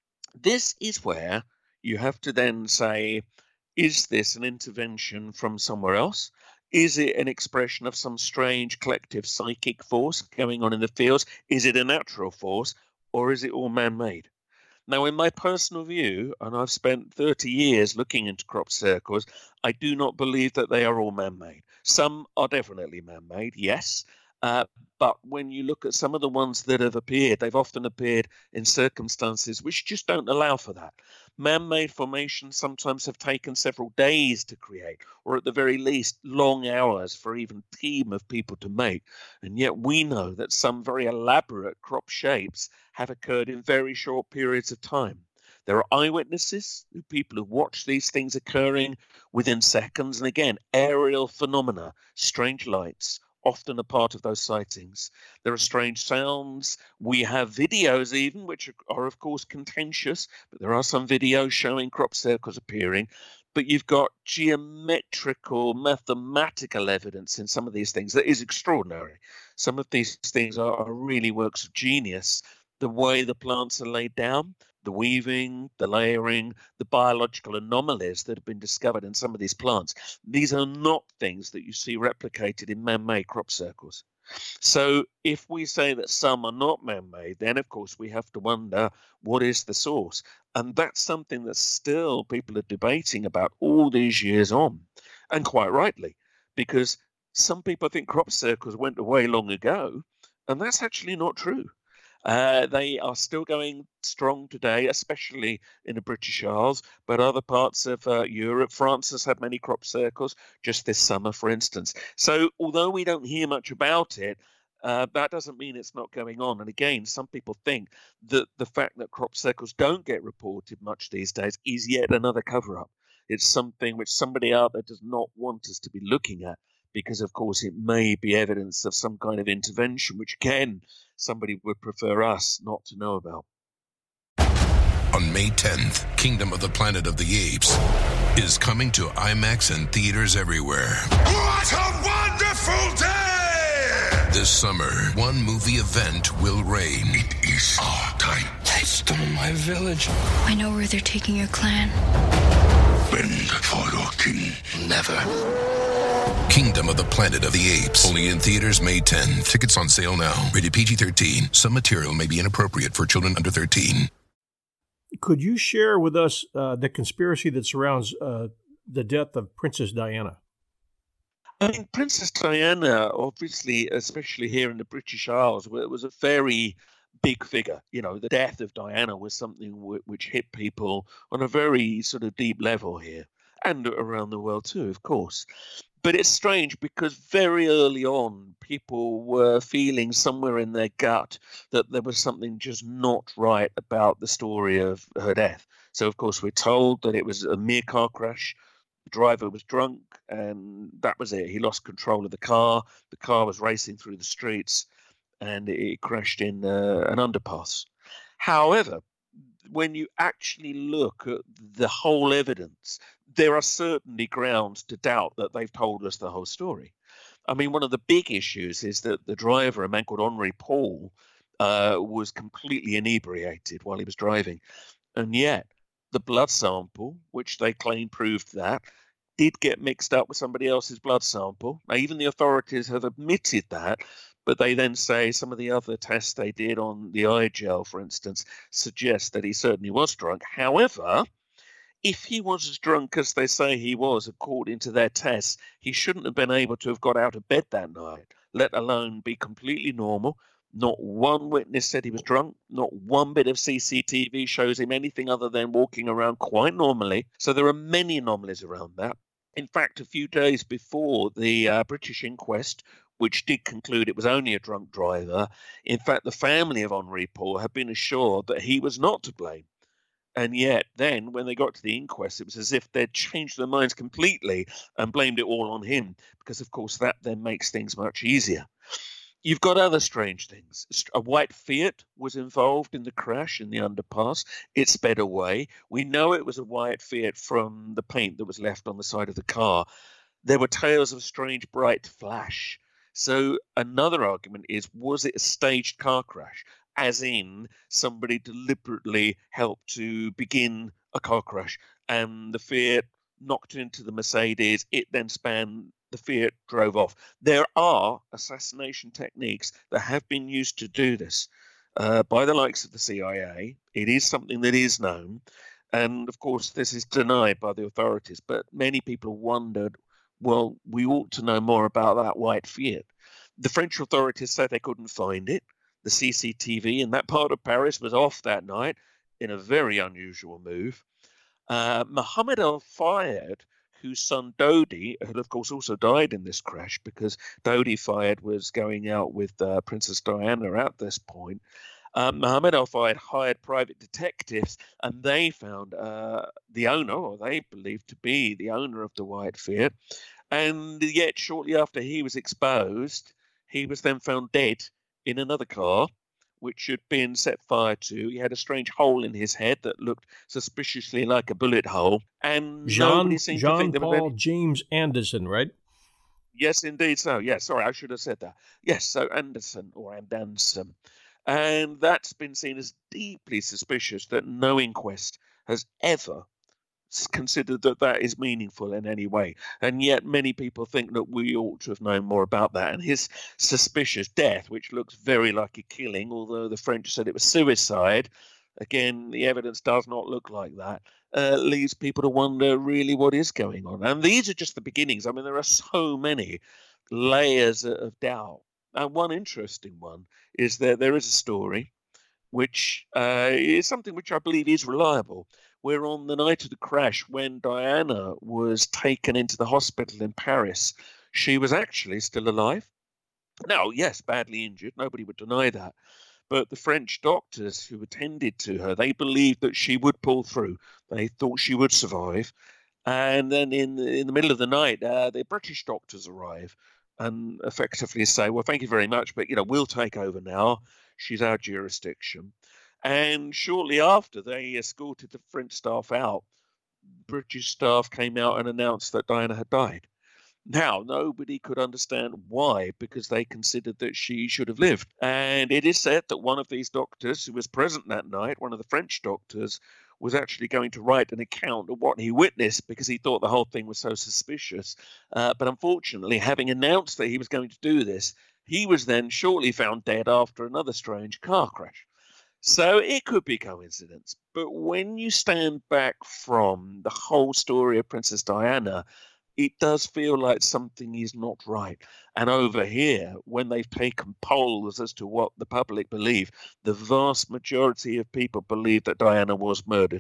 this is where you have to then say, is this an intervention from somewhere else? Is it an expression of some strange collective psychic force going on in the fields? Is it a natural force, or is it all man-made? Now, in my personal view, and I've spent thirty years looking into crop circles, I do not believe that they are all man-made. Some are definitely man-made, yes. Uh, but when you look at some of the ones that have appeared, they've often appeared in circumstances which just don't allow for that. Man-made formations sometimes have taken several days to create, or at the very least, long hours for even a team of people to make. And yet we know that some very elaborate crop shapes have occurred in very short periods of time. There are eyewitnesses, people who watch these things occurring within seconds. And again, aerial phenomena, strange lights, often a part of those sightings. There are strange sounds. We have videos even, which are, are of course contentious, but there are some videos showing crop circles appearing. But you've got geometrical, mathematical evidence in some of these things that is extraordinary. Some of these things are, are really works of genius. The way the plants are laid down, the weaving, the layering, the biological anomalies that have been discovered in some of these plants. These are not things that you see replicated in man-made crop circles. So if we say that some are not man-made, then of course we have to wonder, what is the source? And that's something that still people are debating about all these years on, and quite rightly, because some people think crop circles went away long ago, and that's actually not true. Uh, they are still going strong today, especially in the British Isles, but other parts of uh, Europe. France has had many crop circles just this summer, for instance. So although we don't hear much about it, uh, that doesn't mean it's not going on. And again, some people think that the fact that crop circles don't get reported much these days is yet another cover-up. It's something which somebody out there does not want us to be looking at, because, of course, it may be evidence of some kind of intervention, which, again, somebody would prefer us not to know about. On May tenth, Kingdom of the Planet of the Apes is coming to IMAX and theaters everywhere. What a wonderful day! This summer, one movie event will reign. It is our time. They stole my village. I know where they're taking your clan. Bend for your king. Never. Kingdom of the Planet of the Apes. Only in theaters May tenth. Tickets on sale now. Rated P G thirteen. Some material may be inappropriate for children under thirteen. Could you share with us uh, the conspiracy that surrounds uh, the death of Princess Diana? I mean, Princess Diana, obviously, especially here in the British Isles, was a very big figure. You know, the death of Diana was something w- which hit people on a very sort of deep level here, and around the world too, of course. But it's strange because very early on, people were feeling somewhere in their gut that there was something just not right about the story of her death. So, of course, we're told that it was a mere car crash. The driver was drunk, and that was it. He lost control of the car. The car was racing through the streets, and it crashed in uh, an underpass. However, when you actually look at the whole evidence, there are certainly grounds to doubt that they've told us the whole story. I mean, one of the big issues is that the driver, a man called Henri Paul, uh, was completely inebriated while he was driving. And yet, the blood sample, which they claim proved that, did get mixed up with somebody else's blood sample. Now, even the authorities have admitted that, but they then say some of the other tests they did on the eye gel, for instance, suggest that he certainly was drunk. However, if he was as drunk as they say he was, according to their tests, he shouldn't have been able to have got out of bed that night, let alone be completely normal. Not one witness said he was drunk. Not one bit of C C T V shows him anything other than walking around quite normally. So there are many anomalies around that. In fact, a few days before the uh, British inquest, which did conclude it was only a drunk driver, in fact, the family of Henri Paul had been assured that he was not to blame. And yet then, when they got to the inquest, it was as if they'd changed their minds completely and blamed it all on him, because, of course, that then makes things much easier. You've got other strange things. A white Fiat was involved in the crash in the underpass. It sped away. We know it was a white Fiat from the paint that was left on the side of the car. There were tales of strange bright flash. So another argument is, was it a staged car crash? As in, somebody deliberately helped to begin a car crash, and the Fiat knocked into the Mercedes. It then spun. The Fiat drove off. There are assassination techniques that have been used to do this uh, by the likes of the C I A. It is something that is known. And, of course, this is denied by the authorities. But many people wondered, well, we ought to know more about that white Fiat. The French authorities said they couldn't find it. The C C T V in that part of Paris was off that night in a very unusual move. Uh, Mohammed Al-Fayed, whose son Dodi had, of course, also died in this crash, because Dodi Fayed was going out with uh, Princess Diana at this point. Um, Mohammed Al-Fayed hired private detectives, and they found uh, the owner, or they believed to be the owner of the white Fiat. And yet, shortly after he was exposed, he was then found dead in another car, which had been set fire to. He had a strange hole in his head that looked suspiciously like a bullet hole. And Jean, nobody seemed Jean to think there Paul was any... James Anderson, right? Yes, indeed so. Yes, sorry, I should have said that. Yes, so Anderson or Anderson. And that's been seen as deeply suspicious that no inquest has ever considered that that is meaningful in any way. And yet many people think that we ought to have known more about that. And his suspicious death, which looks very like a killing, although the French said it was suicide, again, the evidence does not look like that, uh, leaves people to wonder really what is going on. And these are just the beginnings. I mean, there are so many layers of doubt. And one interesting one is that there is a story which uh, is something which I believe is reliable. Where on the night of the crash, when Diana was taken into the hospital in Paris, she was actually still alive. Now, yes, badly injured. Nobody would deny that. But the French doctors who attended to her, they believed that she would pull through. They thought she would survive. And then in the, in the middle of the night, uh, the British doctors arrive and effectively say, well, thank you very much, but, you know, we'll take over now. She's our jurisdiction. And shortly after, they escorted the French staff out. British staff came out and announced that Diana had died. Now, nobody could understand why, because they considered that she should have lived. And it is said that one of these doctors who was present that night, one of the French doctors, was actually going to write an account of what he witnessed because he thought the whole thing was so suspicious. Uh, but unfortunately, having announced that he was going to do this, he was then shortly found dead after another strange car crash. So it could be coincidence. But when you stand back from the whole story of Princess Diana, it does feel like something is not right. And over here, when they've taken polls as to what the public believe, the vast majority of people believe that Diana was murdered.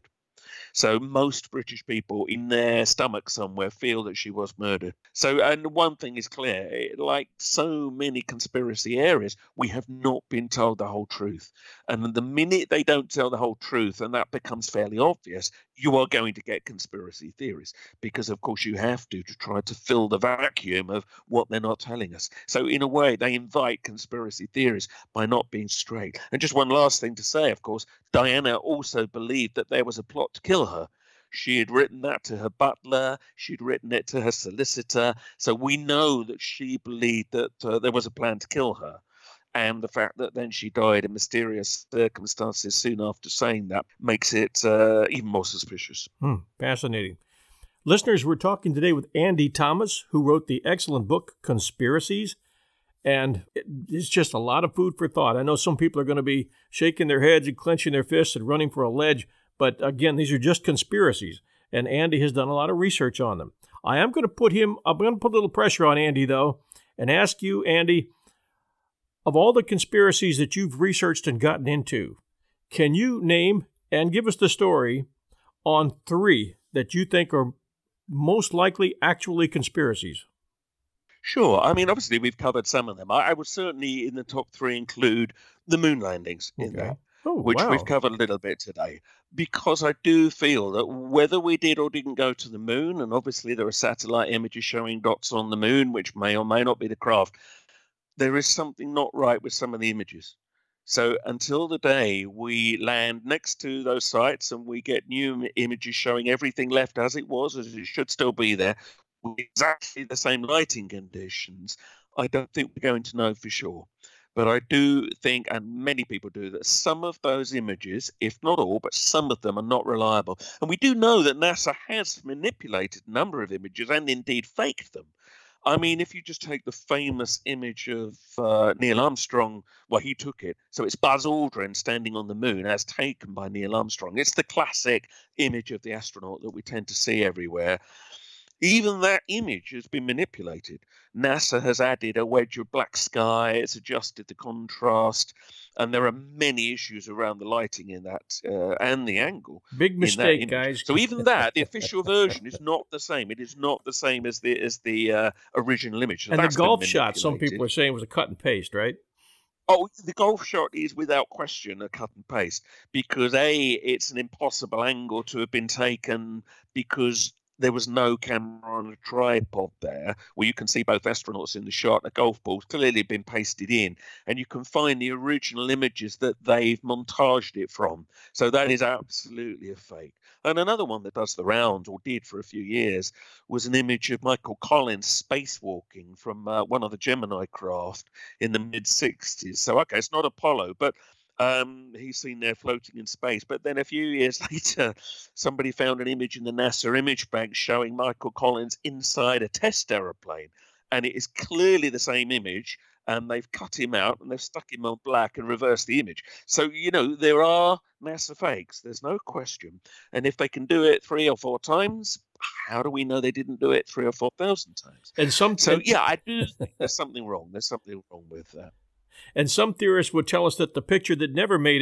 So most British people in their stomach somewhere feel that she was murdered. So, and one thing is clear, like so many conspiracy areas, we have not been told the whole truth. And the minute they don't tell the whole truth, and that becomes fairly obvious, you are going to get conspiracy theories, because of course you have to, to try to fill the vacuum of what they're not telling us. So in a way, they invite conspiracy theories by not being straight. And just one last thing to say, of course, Diana also believed that there was a plot to kill her. She had written that to her butler. She'd written it to her solicitor. So we know that she believed that uh, there was a plan to kill her. And the fact that then she died in mysterious circumstances soon after saying that makes it uh, even more suspicious. Hmm, fascinating. Listeners, we're talking today with Andy Thomas, who wrote the excellent book, Conspiracies. And it's just a lot of food for thought. I know some people are going to be shaking their heads and clenching their fists and running for a ledge. But again, these are just conspiracies. And Andy has done a lot of research on them. I am going to put him, I'm going to put a little pressure on Andy, though, and ask you, Andy, of all the conspiracies that you've researched and gotten into, can you name and give us the story on three that you think are most likely actually conspiracies? Sure. I mean, obviously, we've covered some of them. I, I would certainly, in the top three, include the moon landings in Okay. there, Oh, which wow. we've covered a little bit today, because I do feel that whether we did or didn't go to the moon, and obviously there are satellite images showing dots on the moon, which may or may not be the craft, there is something not right with some of the images. So until the day we land next to those sites and we get new images showing everything left as it was, as it should still be there, with exactly the same lighting conditions, I don't think we're going to know for sure. But I do think, and many people do, that some of those images, if not all, but some of them are not reliable. And we do know that NASA has manipulated a number of images and indeed faked them. I mean, if you just take the famous image of uh, Neil Armstrong, well, he took it. So it's Buzz Aldrin standing on the moon as taken by Neil Armstrong. It's the classic image of the astronaut that we tend to see everywhere. Even that image has been manipulated. NASA has added a wedge of black sky, it's adjusted the contrast, and there are many issues around the lighting in that uh, and the angle. Big mistake, guys. So even that, the official version is not the same. It is not the same as the as the uh, original image. So and the that's been golf shot, some manipulated. people are saying, was a cut and paste, right? Oh, the golf shot is without question a cut and paste, because A, it's an impossible angle to have been taken because there was no camera on a tripod there where you can see both astronauts in the shot. A golf ball's clearly been pasted in, and you can find the original images that they've montaged it from. So that is absolutely a fake. And another one that does the rounds, or did for a few years, was an image of Michael Collins spacewalking from uh, one of the Gemini craft in the mid sixties. So, okay, it's not Apollo, but Um, he's seen there floating in space. But then a few years later, somebody found an image in the NASA image bank showing Michael Collins inside a test aeroplane. And it is clearly the same image. And they've cut him out and they've stuck him on black and reversed the image. So, you know, there are NASA fakes. There's no question. And if they can do it three or four times, how do we know they didn't do it three or four thousand times? And some, so, yeah, I do think there's something wrong. There's something wrong with that. And some theorists would tell us that the picture that never made it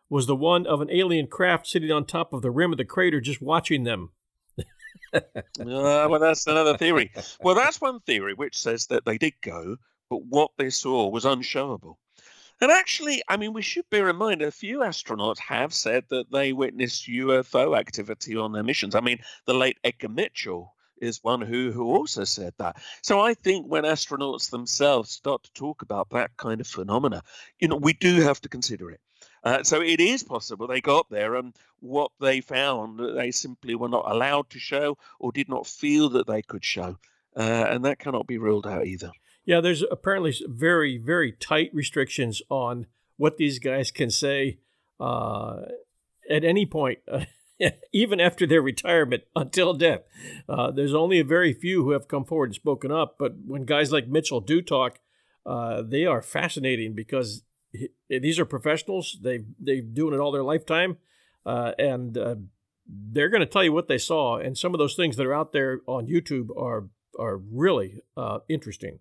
was the one of an alien craft sitting on top of the rim of the crater just watching them. uh, well, that's another theory. Well, that's one theory which says that they did go, but what they saw was unshowable. And actually, I mean, we should bear in mind a few astronauts have said that they witnessed U F O activity on their missions. I mean, the late Edgar Mitchell is one who, who also said that. So I think when astronauts themselves start to talk about that kind of phenomena, you know, we do have to consider it. Uh, so it is possible they got there and what they found, they simply were not allowed to show or did not feel that they could show. Uh, and that cannot be ruled out either. Yeah, there's apparently very, very tight restrictions on what these guys can say uh, at any point, uh, even after their retirement, until death. Uh, there's only a very few who have come forward and spoken up, but when guys like Mitchell do talk, uh, they are fascinating because these are professionals. They've, they're doing it all their lifetime, uh, and uh, they're going to tell you what they saw, and some of those things that are out there on YouTube are, are really uh, interesting.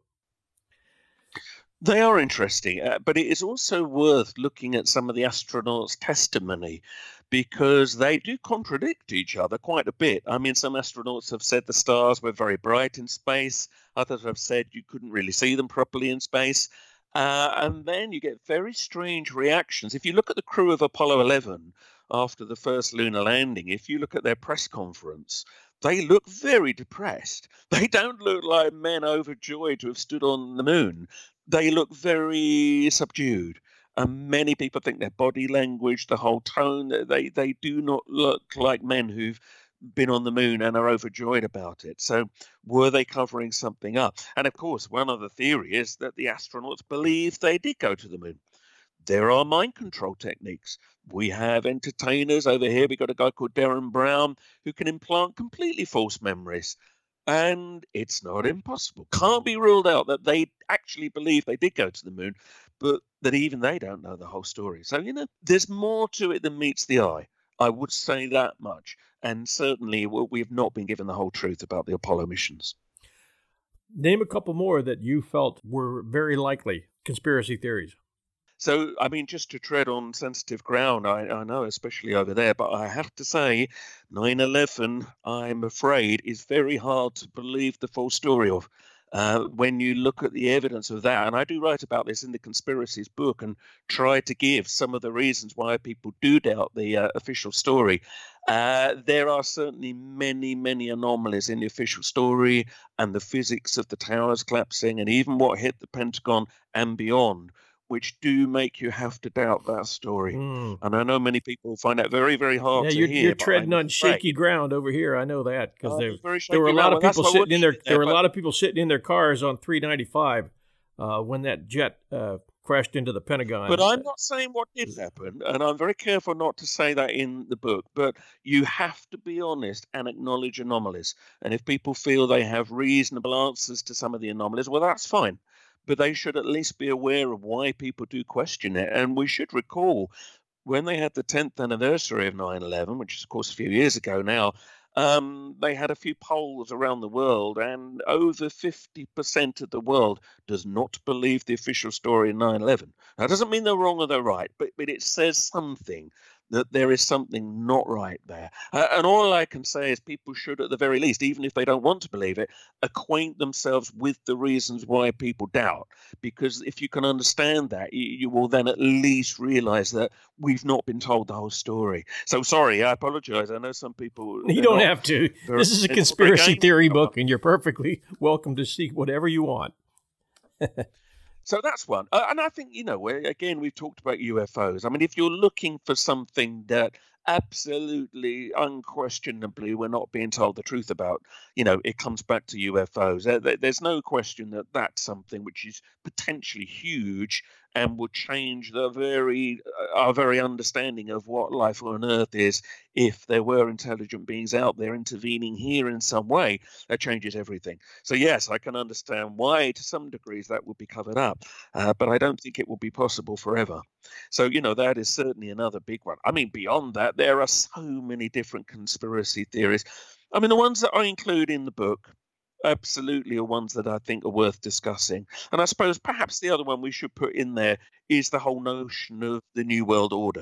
They are interesting, uh, but it is also worth looking at some of the astronauts' testimony because they do contradict each other quite a bit. I mean, some astronauts have said the stars were very bright in space. Others have said you couldn't really see them properly in space. Uh, and then you get very strange reactions. If you look at the crew of Apollo eleven after the first lunar landing, if you look at their press conference, they look very depressed. They don't look like men overjoyed to have stood on the moon. They look very subdued. And many people think their body language, the whole tone, they, they do not look like men who've been on the moon and are overjoyed about it. So were they covering something up? And of course, one other theory is that the astronauts believe they did go to the moon. There are mind control techniques. We have entertainers over here. We've got a guy called Darren Brown who can implant completely false memories. And it's not impossible. Can't be ruled out that they actually believe they did go to the moon, but that even they don't know the whole story. So, you know, there's more to it than meets the eye. I would say that much. And certainly we have not been given the whole truth about the Apollo missions. Name a couple more that you felt were very likely conspiracy theories. So, I mean, just to tread on sensitive ground, I, I know, especially over there, but I have to say nine eleven, I'm afraid, is very hard to believe the full story of. Uh, when you look at the evidence of that, and I do write about this in the Conspiracies book and try to give some of the reasons why people do doubt the uh, official story, uh, there are certainly many, many anomalies in the official story and the physics of the towers collapsing and even what hit the Pentagon and beyond, which do make you have to doubt that story. Mm. And I know many people find that very, very hard yeah, to you're, hear. You're treading on shaky ground over here. I know that because oh, there, there were a lot of people sitting in their there, there were a lot of people sitting in their cars on three ninety-five uh, when that jet uh, crashed into the Pentagon. But I'm not saying what did happen, and I'm very careful not to say that in the book. But you have to be honest and acknowledge anomalies. And if people feel they have reasonable answers to some of the anomalies, well, that's fine. But they should at least be aware of why people do question it. And we should recall when they had the tenth anniversary of nine eleven, which is, of course, a few years ago now, um, they had a few polls around the world, and over fifty percent of the world does not believe the official story of nine eleven. Now, it doesn't mean they're wrong or they're right, but, but it says something that there is something not right there. Uh, and all I can say is people should, at the very least, even if they don't want to believe it, acquaint themselves with the reasons why people doubt. Because if you can understand that, you, you will then at least realize that we've not been told the whole story. So sorry, I apologize. I know some people... You don't have to. This is a conspiracy theory book, and you're perfectly welcome to seek whatever you want. So that's one. Uh, and I think, you know, again, we've talked about U F Os. I mean, if you're looking for something that absolutely, unquestionably, we're not being told the truth about, you know, it comes back to U F Os. There, there's no question that that's something which is potentially huge and would change the very, uh, our very understanding of what life on Earth is if there were intelligent beings out there intervening here in some way. That changes everything. So yes, I can understand why to some degrees that would be covered up, uh, but I don't think it will be possible forever. So, you know, that is certainly another big one. I mean, beyond that, there are so many different conspiracy theories. I mean, the ones that I include in the book absolutely are ones that I think are worth discussing. And I suppose perhaps the other one we should put in there is the whole notion of the New World Order.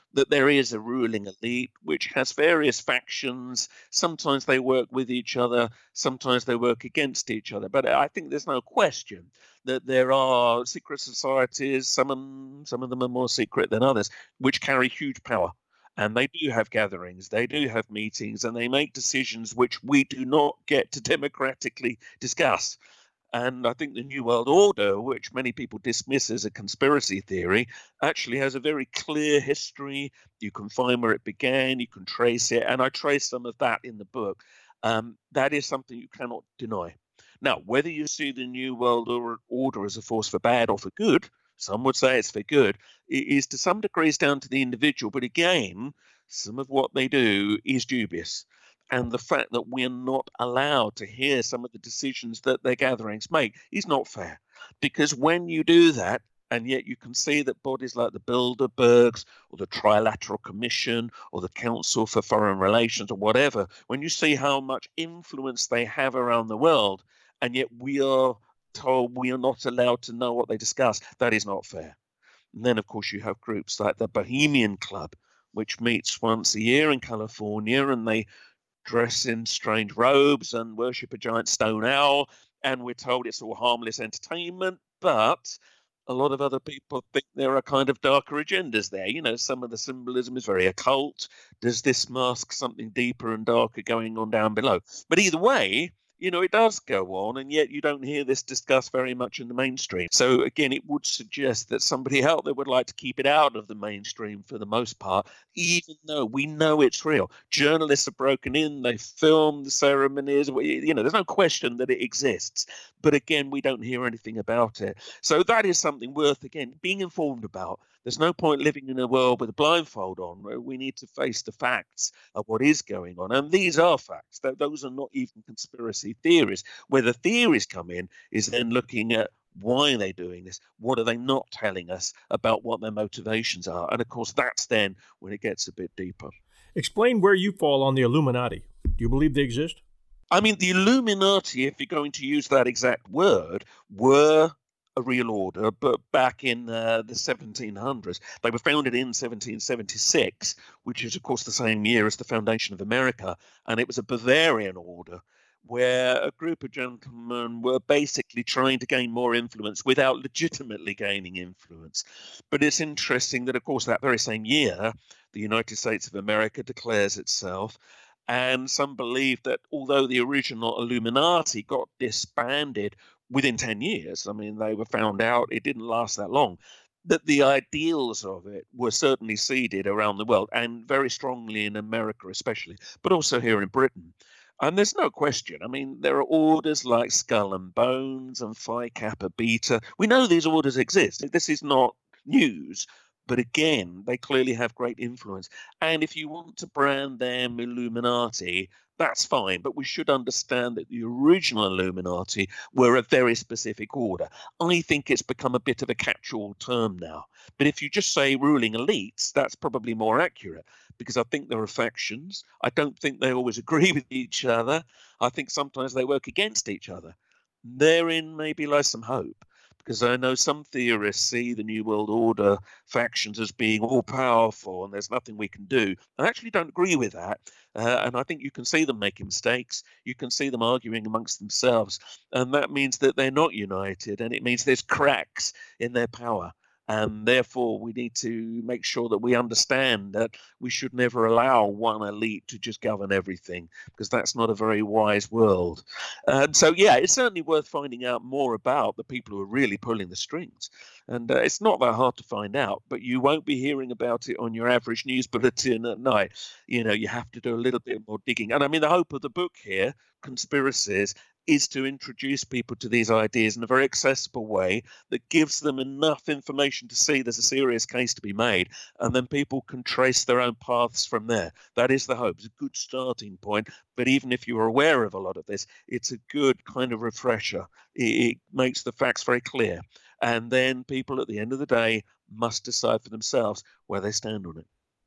that there is a ruling elite which has various factions. Sometimes they work with each other, sometimes they work against each other. But I think there's no question that there are secret societies, some of them, some of them are more secret than others, which carry huge power. And they do have gatherings, they do have meetings, and they make decisions which we do not get to democratically discuss. And I think the New World Order, which many people dismiss as a conspiracy theory, actually has a very clear history. You can find where it began, you can trace it, and I trace some of that in the book. Um, that is something you cannot deny. Now, whether you see the New World Order as a force for bad or for good, some would say it's for good, it is to some degrees down to the individual. But again, some of what they do is dubious. And the fact that we're not allowed to hear some of the decisions that their gatherings make is not fair. Because when you do that, and yet you can see that bodies like the Bilderbergs or the Trilateral Commission or the Council for Foreign Relations or whatever, when you see how much influence they have around the world, and yet we are told we are not allowed to know what they discuss, that is not fair. And then, of course, you have groups like the Bohemian Club, which meets once a year in California, and they dress in strange robes and worship a giant stone owl, and we're told it's all harmless entertainment, but a lot of other people think there are kind of darker agendas there. You know, some of the symbolism is very occult. Does this mask something deeper and darker going on down below? But either way, you know, it does go on, and yet you don't hear this discussed very much in the mainstream. So again, it would suggest that somebody out there would like to keep it out of the mainstream for the most part, even though we know it's real. Journalists are broken in, they film the ceremonies, you know, there's no question that it exists. But again, we don't hear anything about it. So that is something worth, again, being informed about. There's no point living in a world with a blindfold on. We need to face the facts of what is going on. And these are facts. Those are not even conspiracy theories. Where the theories come in is then looking at why are they doing this? What are they not telling us about what their motivations are? And of course, that's then when it gets a bit deeper. Explain where you fall on the Illuminati. Do you believe they exist? I mean, the Illuminati, if you're going to use that exact word, were a real order, but back in uh, the seventeen hundreds. They were founded in seventeen seventy-six, which is, of course, the same year as the foundation of America. And it was a Bavarian order where a group of gentlemen were basically trying to gain more influence without legitimately gaining influence. But it's interesting that, of course, that very same year, the United States of America declares itself. And some believe that although the original Illuminati got disbanded within ten years, I mean, they were found out, it didn't last that long, that the ideals of it were certainly seeded around the world, and very strongly in America especially, but also here in Britain. And there's no question. I mean, there are orders like Skull and Bones and Phi Kappa Beta. We know these orders exist. This is not news. But again, they clearly have great influence. And if you want to brand them Illuminati, that's fine. But we should understand that the original Illuminati were a very specific order. I think it's become a bit of a catch-all term now. But if you just say ruling elites, that's probably more accurate, because I think there are factions. I don't think they always agree with each other. I think sometimes they work against each other. Therein maybe lies some hope. Because I know some theorists see the New World Order factions as being all powerful and there's nothing we can do. I actually don't agree with that. Uh, and I think you can see them making mistakes. You can see them arguing amongst themselves. And that means that they're not united. And it means there's cracks in their power. And therefore, we need to make sure that we understand that we should never allow one elite to just govern everything, because that's not a very wise world. And so, yeah, it's certainly worth finding out more about the people who are really pulling the strings. And uh, it's not that hard to find out, but you won't be hearing about it on your average news bulletin at night. You know, you have to do a little bit more digging. And I mean, the hope of the book here, Conspiracies, is to introduce people to these ideas in a very accessible way that gives them enough information to see there's a serious case to be made, and then people can trace their own paths from there. That is the hope. It's a good starting point, but even if you're aware of a lot of this, it's a good kind of refresher. It, it makes the facts very clear, and then people at the end of the day must decide for themselves where they stand on it.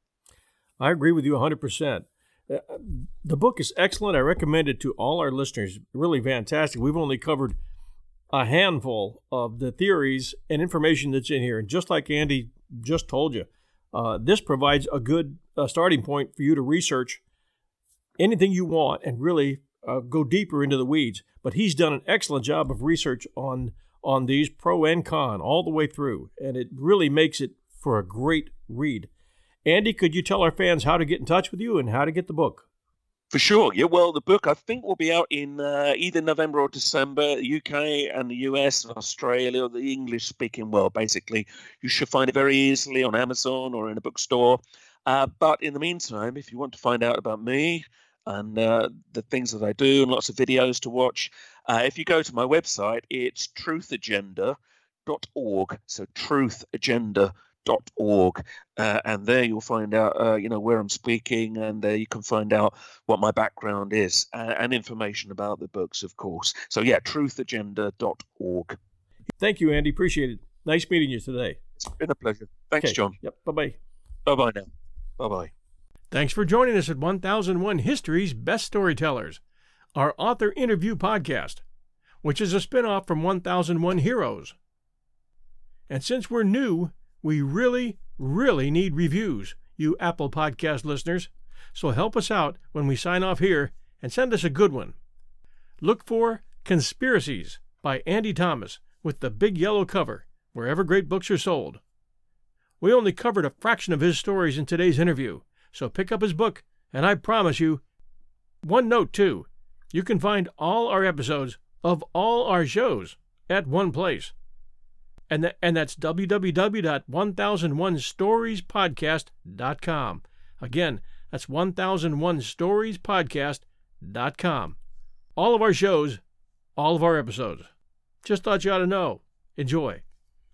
I agree with you one hundred percent. Uh, the book is excellent. I recommend it to all our listeners. Really fantastic. We've only covered a handful of the theories and information that's in here. And just like Andy just told you, uh, this provides a good uh, starting point for you to research anything you want and really uh, go deeper into the weeds. But he's done an excellent job of research on on these, pro and con, all the way through, and it really makes it for a great read. Andy, could you tell our fans how to get in touch with you and how to get the book? For sure. Yeah, well, the book, I think, will be out in uh, either November or December, U K and the U S and Australia, or the English-speaking world, basically. You should find it very easily on Amazon or in a bookstore. Uh, but in the meantime, if you want to find out about me and uh, the things that I do and lots of videos to watch, uh, if you go to my website, it's truth agenda dot org. So truth agenda dot org, uh, and there you'll find out, uh, you know, where I'm speaking, and uh, you can find out what my background is uh, and information about the books, of course. So yeah, truth agenda dot org. Thank you, Andy. Appreciate it. Nice meeting you today. It's been a pleasure. Thanks, Okay. John. Yep. Bye-bye. Bye-bye now. Bye-bye. Thanks for joining us at one thousand one History's Best Storytellers, our author interview podcast, which is a spinoff from one thousand one Heroes. And since we're new, we really, really need reviews, you Apple Podcast listeners, so help us out when we sign off here and send us a good one. Look for Conspiracies by Andy Thomas with the big yellow cover, wherever great books are sold. We only covered a fraction of his stories in today's interview, so pick up his book, and I promise you, one note too, you can find all our episodes of all our shows at one place. And, th- and that's w w w dot one thousand one stories podcast dot com. Again, that's one thousand one stories podcast dot com. All of our shows, all of our episodes. Just thought you ought to know. Enjoy.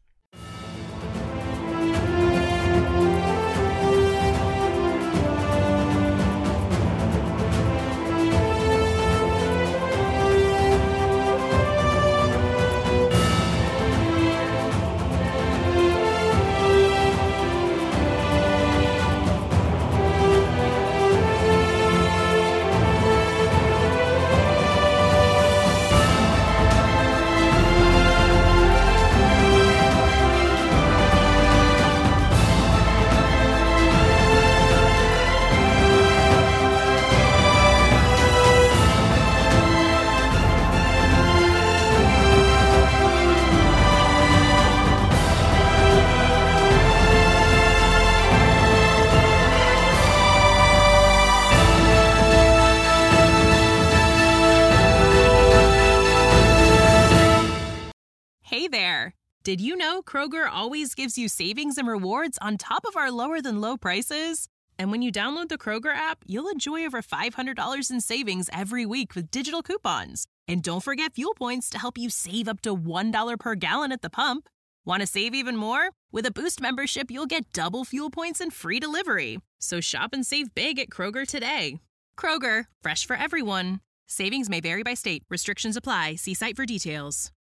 Hey there! Did you know Kroger always gives you savings and rewards on top of our lower-than-low prices? And when you download the Kroger app, you'll enjoy over five hundred dollars in savings every week with digital coupons. And don't forget fuel points to help you save up to one dollar per gallon at the pump. Want to save even more? With a Boost membership, you'll get double fuel points and free delivery. So shop and save big at Kroger today. Kroger, fresh for everyone. Savings may vary by state. Restrictions apply. See site for details.